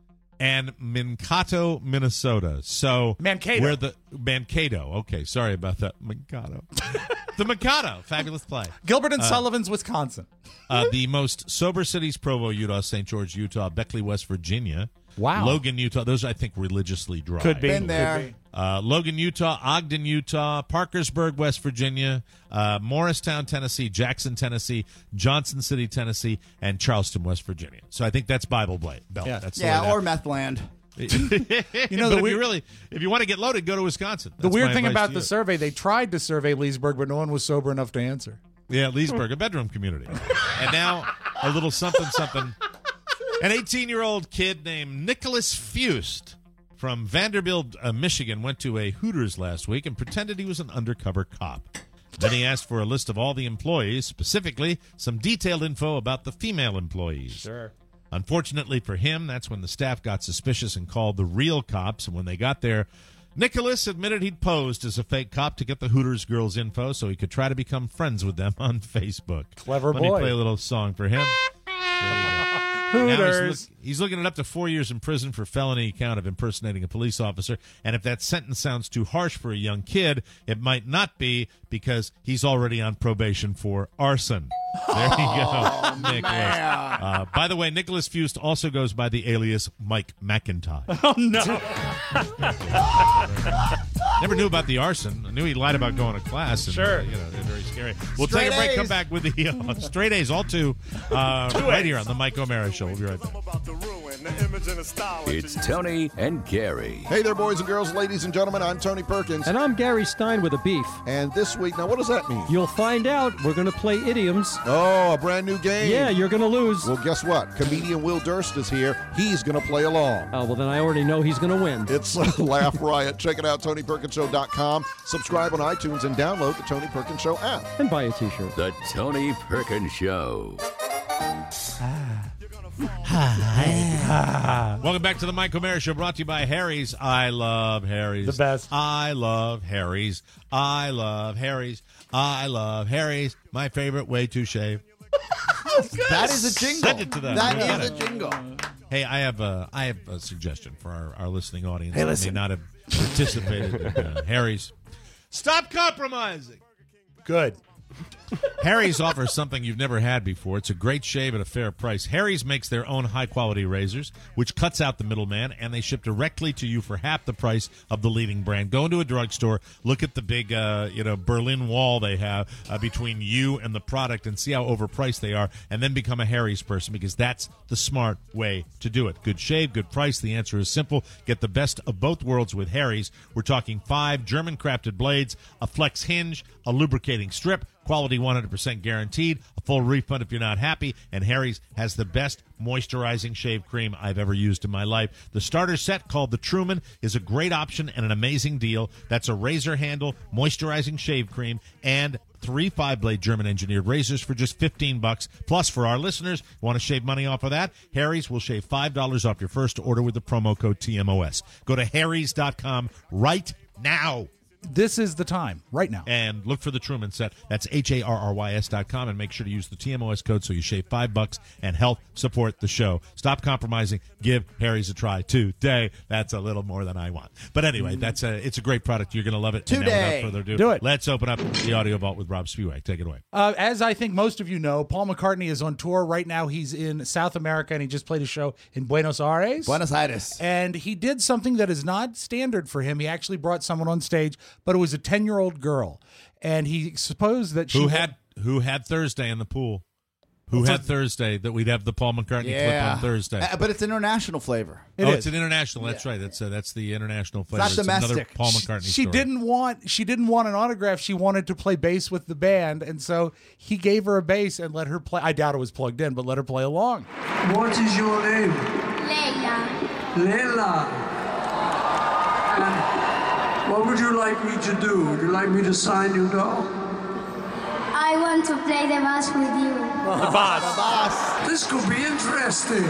and Mankato, Minnesota. So Mankato. Where the Mankato. Okay, sorry about that. Mankato. The Mankato. Fabulous play. Gilbert and Uh, Sullivan's, Wisconsin. Uh, the most sober cities: Provo, Utah; Saint George, Utah; Beckley, West Virginia. Wow. Logan, Utah. Those, I think, religiously dry. Could be. Been there. Could be. Uh, Logan, Utah; Ogden, Utah; Parkersburg, West Virginia; uh, Morristown, Tennessee; Jackson, Tennessee; Johnson City, Tennessee; and Charleston, West Virginia. So I think that's Bible Belt. Yeah. That's the Yeah, way that- or meth land. you know, know, the but if weird- you really, if you want to get loaded, go to Wisconsin. The That's weird my thing advice about to the you. survey, they tried to survey Leesburg, but no one was sober enough to answer. Yeah, Leesburg, a bedroom community. And now a little something, something. An eighteen-year-old kid named Nicholas Fust from Vanderbilt, uh, Michigan, went to a Hooters last week and pretended he was an undercover cop. Then he asked for a list of all the employees, specifically some detailed info about the female employees. Sure. Unfortunately for him, that's when the staff got suspicious and called the real cops. And when they got there, Nicholas admitted he'd posed as a fake cop to get the Hooters girls' info so he could try to become friends with them on Facebook. Clever Let boy. me play a little song for him. Now he's, Hooters. look, he's looking at up to four years in prison for felony count of impersonating a police officer. And if that sentence sounds too harsh for a young kid, it might not be, because he's already on probation for arson. There you go, Nicholas. Uh, by the way, Nicholas Fust also goes by the alias Mike McIntyre. Oh, no. Never knew about the arson. I knew he lied about going to class. And, Sure. uh, you know, they're very scary. We'll Straight take a break, A's. come back with the uh, straight A's, all two, uh, right here on the Mike O'Mara Show. We'll be right back. It's Tony and Gary. Hey there, boys and girls, ladies and gentlemen. I'm Tony Perkins. And I'm Gary Stein with a beef. And this week, now what does that mean? You'll find out. We're going to play idioms. Oh, a brand new game. Yeah, you're going to lose. Well, guess what? Comedian Will Durst is here. He's going to play along. Oh, well, then I already know he's going to win. It's a laugh riot. Check it out, Tony Perkins Show dot com. Subscribe on iTunes and download the Tony Perkins Show app. And buy a t-shirt. The Tony Perkins Show. Welcome back to the Mike O'Mara Show, brought to you by Harry's. I love Harry's. The best. I love Harry's. I love Harry's. I love Harry's. My favorite way to shave. That is a jingle. Send it to them. That We got is a it. jingle. Hey, I have a, I have a suggestion for our, our listening audience Hey, that may listen. not have participated in uh, Harry's. Stop compromising. Good. Harry's offers something you've never had before. It's a great shave at a fair price. Harry's makes their own high-quality razors, which cuts out the middleman, and they ship directly to you for half the price of the leading brand. Go into a drugstore, look at the big, uh, you know, Berlin Wall they have uh, between you and the product, and see how overpriced they are, and then become a Harry's person, because that's the smart way to do it. Good shave, good price. The answer is simple. Get the best of both worlds with Harry's. We're talking five German-crafted blades, a flex hinge, a lubricating strip, quality one hundred percent guaranteed, a full refund if you're not happy, and Harry's has the best moisturizing shave cream I've ever used in my life. The starter set, called the Truman, is a great option and an amazing deal. That's a razor handle, moisturizing shave cream, and three five-blade German-engineered razors for just fifteen bucks. Plus, for our listeners, want to shave money off of that? Harry's will shave five dollars off your first order with the promo code T M O S. Go to harrys dot com right now. This is the time, right now. And look for the Truman set. That's H A R R Y S dot com, and make sure to use the T M O S code so you shave five bucks and help support the show. Stop compromising. Give Harry's a try today. That's a little more than I want. But anyway, that's a, it's a great product. You're going to love it. And now, Today. without further ado, Do it. let's open up the audio vault with Rob Spewak. Take it away. Uh, as I think most of you know, Paul McCartney is on tour right now. He's in South America, and he just played a show in Buenos Aires. Buenos Aires. And he did something that is not standard for him. He actually brought someone on stage, but it was a ten-year-old girl, and he supposed that she Who had who had Thursday in the pool? Who had Thursday that we'd have the Paul McCartney clip on Thursday? Uh, but it's international flavor. It oh, is. it's an international. That's right. That's uh, that's the international flavor. not It's another domestic. Paul McCartney She story. didn't want she didn't want an autograph. She wanted to play bass with the band, and so he gave her a bass and let her play. I doubt it was plugged in, but let her play along. What is your name? Leila. Leila. And what would you like me to do? Would you like me to sign your dog? I want to play the bass with you. The bass. This could be interesting.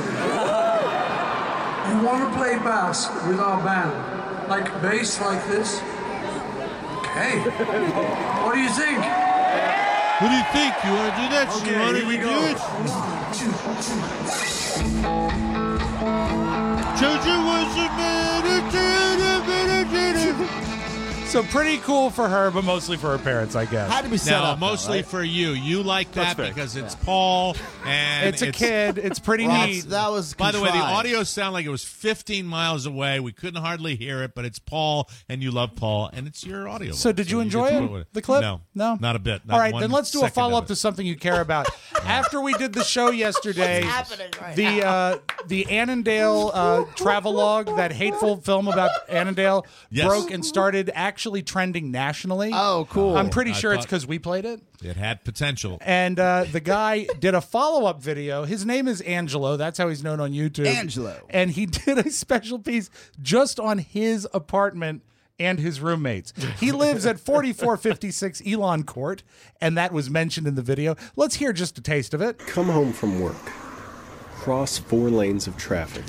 You want to play bass with our band? Like bass like this? Okay. What do you think? What do you think? You want to do that? Okay, you want here we to go. do it? One, two, three. So pretty cool for her, but mostly for her parents, I guess. Had to be set No, up. though, mostly right? for you. You like that That's fair. because it's Paul and It's a kid. It's pretty Well, neat. that was By the way, the contrived. audio sounded like it was fifteen miles away. We couldn't hardly hear it, but it's Paul, and you love Paul, and it's your audio. So did you get enjoy to it, put with the clip? No. No? Not a bit. Not All right, one then let's do a second of follow-up it. to something you care about. After we did the show yesterday, right the uh, the Annandale uh, travelogue, that hateful film about Annandale, Yes. broke and started actually trending nationally. Oh, cool. I'm pretty I sure it's thought- because we played it. It had potential. And uh, the guy did a follow-up video. His name is Angelo. That's how he's known on YouTube. Angelo. And he did a special piece just on his apartment and his roommates. He lives at forty-four fifty-six Elon Court, and that was mentioned in the video. Let's hear just a taste of it. Come home from work. Cross four lanes of traffic.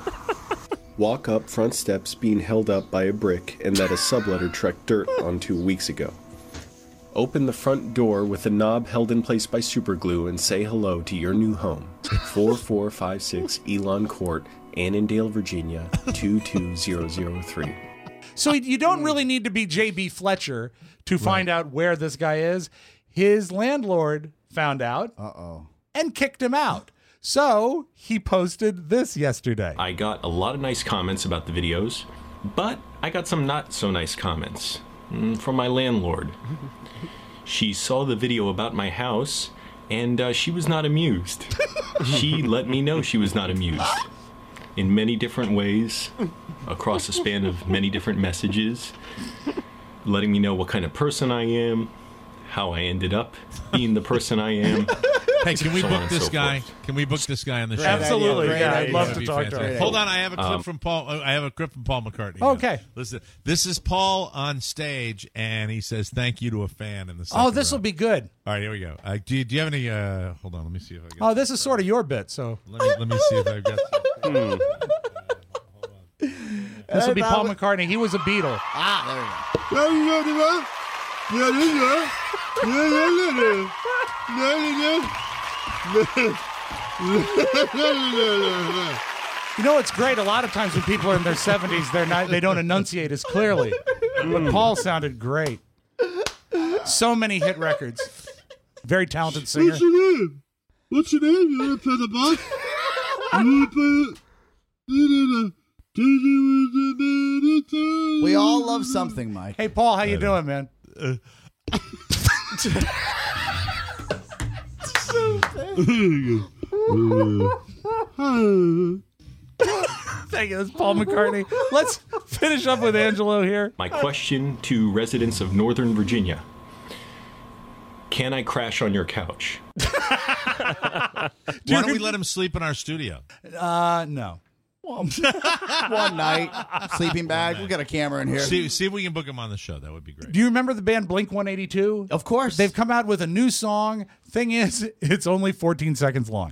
Walk up front steps being held up by a brick and that a subletter trucked dirt on two weeks ago. Open the front door with the knob held in place by superglue and say hello to your new home. forty-four fifty-six Elon Court, Annandale, Virginia, two two zero zero three. So you don't really need to be J B Fletcher to find out where this guy is. His landlord found out Uh-oh. and kicked him out. So he posted this yesterday. I got a lot of nice comments about the videos, but I got some not so nice comments mm, from my landlord. She saw the video about my house, and uh, she was not amused. She let me know she was not amused. In many different ways, across a span of many different messages, letting me know what kind of person I am, how I ended up being the person I am. Hey, can we so on book and this so guy? forth. Can we book this guy on the show? Absolutely, Great yeah. idea. I'd love That'd to be talk to fantastic. him. Hold on, I have a clip Um, from Paul. I have a clip from Paul McCartney. Okay. Listen, this is Paul on stage, and he says thank you to a fan in the. Oh, this will be good. All right, here we go. Uh, do, you, do you have any? Uh, hold on, let me see if I got. Oh, this is sort of your bit, so Let me let me see if I've got. Hmm. this will be Uh, Paul that McCartney. He was a Beatle. Ah, there we go. You know, it's great. A lot of times when people are in their seventies, they're not. They don't enunciate as clearly. But Paul sounded great. So many hit records. Very talented singer. What's your name? What's your name? You want to play the boss? You want to play it? We all love something, Mike. Hey, Paul, how you doing, man? Thank you. That's Paul McCartney. Let's finish up with Angelo here. My question to residents of Northern Virginia. Can I crash on your couch? Why don't we let him sleep in our studio? Uh, no. One night, sleeping bag. We got a camera in here. See, see if we can book him on the show. That would be great. Do you remember the band Blink one eighty-two? Of course. They've come out with a new song. Thing is, it's only fourteen seconds long.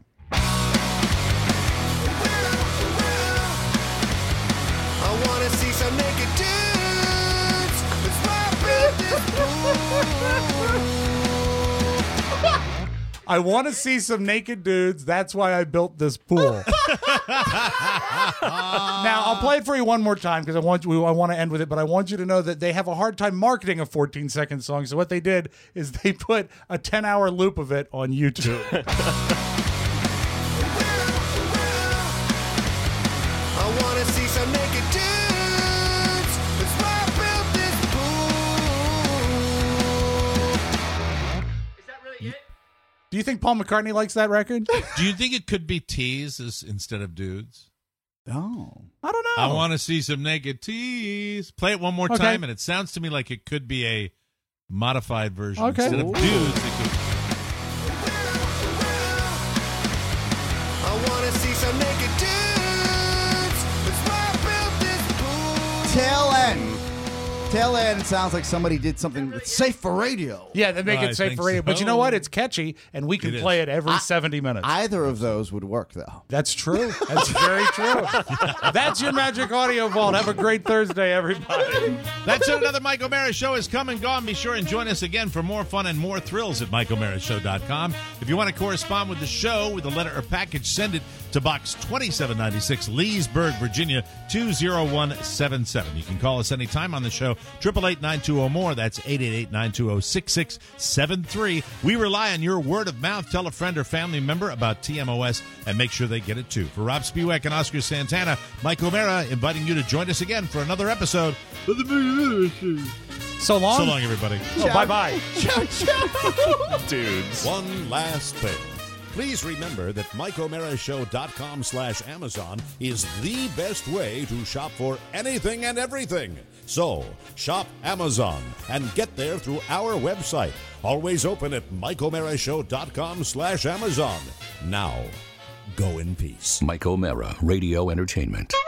I wanna see some naked dudes. It's my I want to see some naked dudes. That's why I built this pool. Now, I'll play it for you one more time because I want you, I want to end with it, but I want you to know that they have a hard time marketing a fourteen second song. So what they did is they put a ten hour loop of it on YouTube. I wanna see some naked dudes. It's why I built this pool. Is that really it? Do you think Paul McCartney likes that record? Do you think it could be tees as, instead of dudes? Oh. I don't know. I want to see some naked tees. Play it one more Okay. time, and it sounds to me like it could be a modified version. Okay. Instead of Ooh. dudes, it could. I wanna see some naked dudes. It's why I built this pool. Tail end. tail end, it sounds like somebody did something that's safe for radio. Yeah, they make I it safe think for radio. But you know so. what? It's catchy, and we can It play is. it every I- seventy minutes. Either of those would work, though. That's true. That's very true. That's your Magic Audio Vault. Have a great Thursday, everybody. That's it. Another Mike O'Mara Show is come and gone. Be sure and join us again for more fun and more thrills at mike o'mara show dot com. If you want to correspond with the show with a letter or package, send it to Box twenty-seven ninety-six, Leesburg, Virginia, two zero one seven seven. You can call us anytime on the show, eight eight eight, nine two zero, more. That's eight eight eight, nine two zero, six six seven three. We rely on your word of mouth. Tell a friend or family member about T M O S and make sure they get it too. For Rob Spiewak and Oscar Santana, Mike O'Mara inviting you to join us again for another episode. So long. So long, everybody. Oh, bye-bye. Dudes. One last thing. Please remember that mike o'mara show dot com slash Amazon is the best way to shop for anything and everything. So, shop Amazon and get there through our website. Always open at mike o'mara show dot com slash Amazon. Now, go in peace. Mike O'Mara, Radio Entertainment.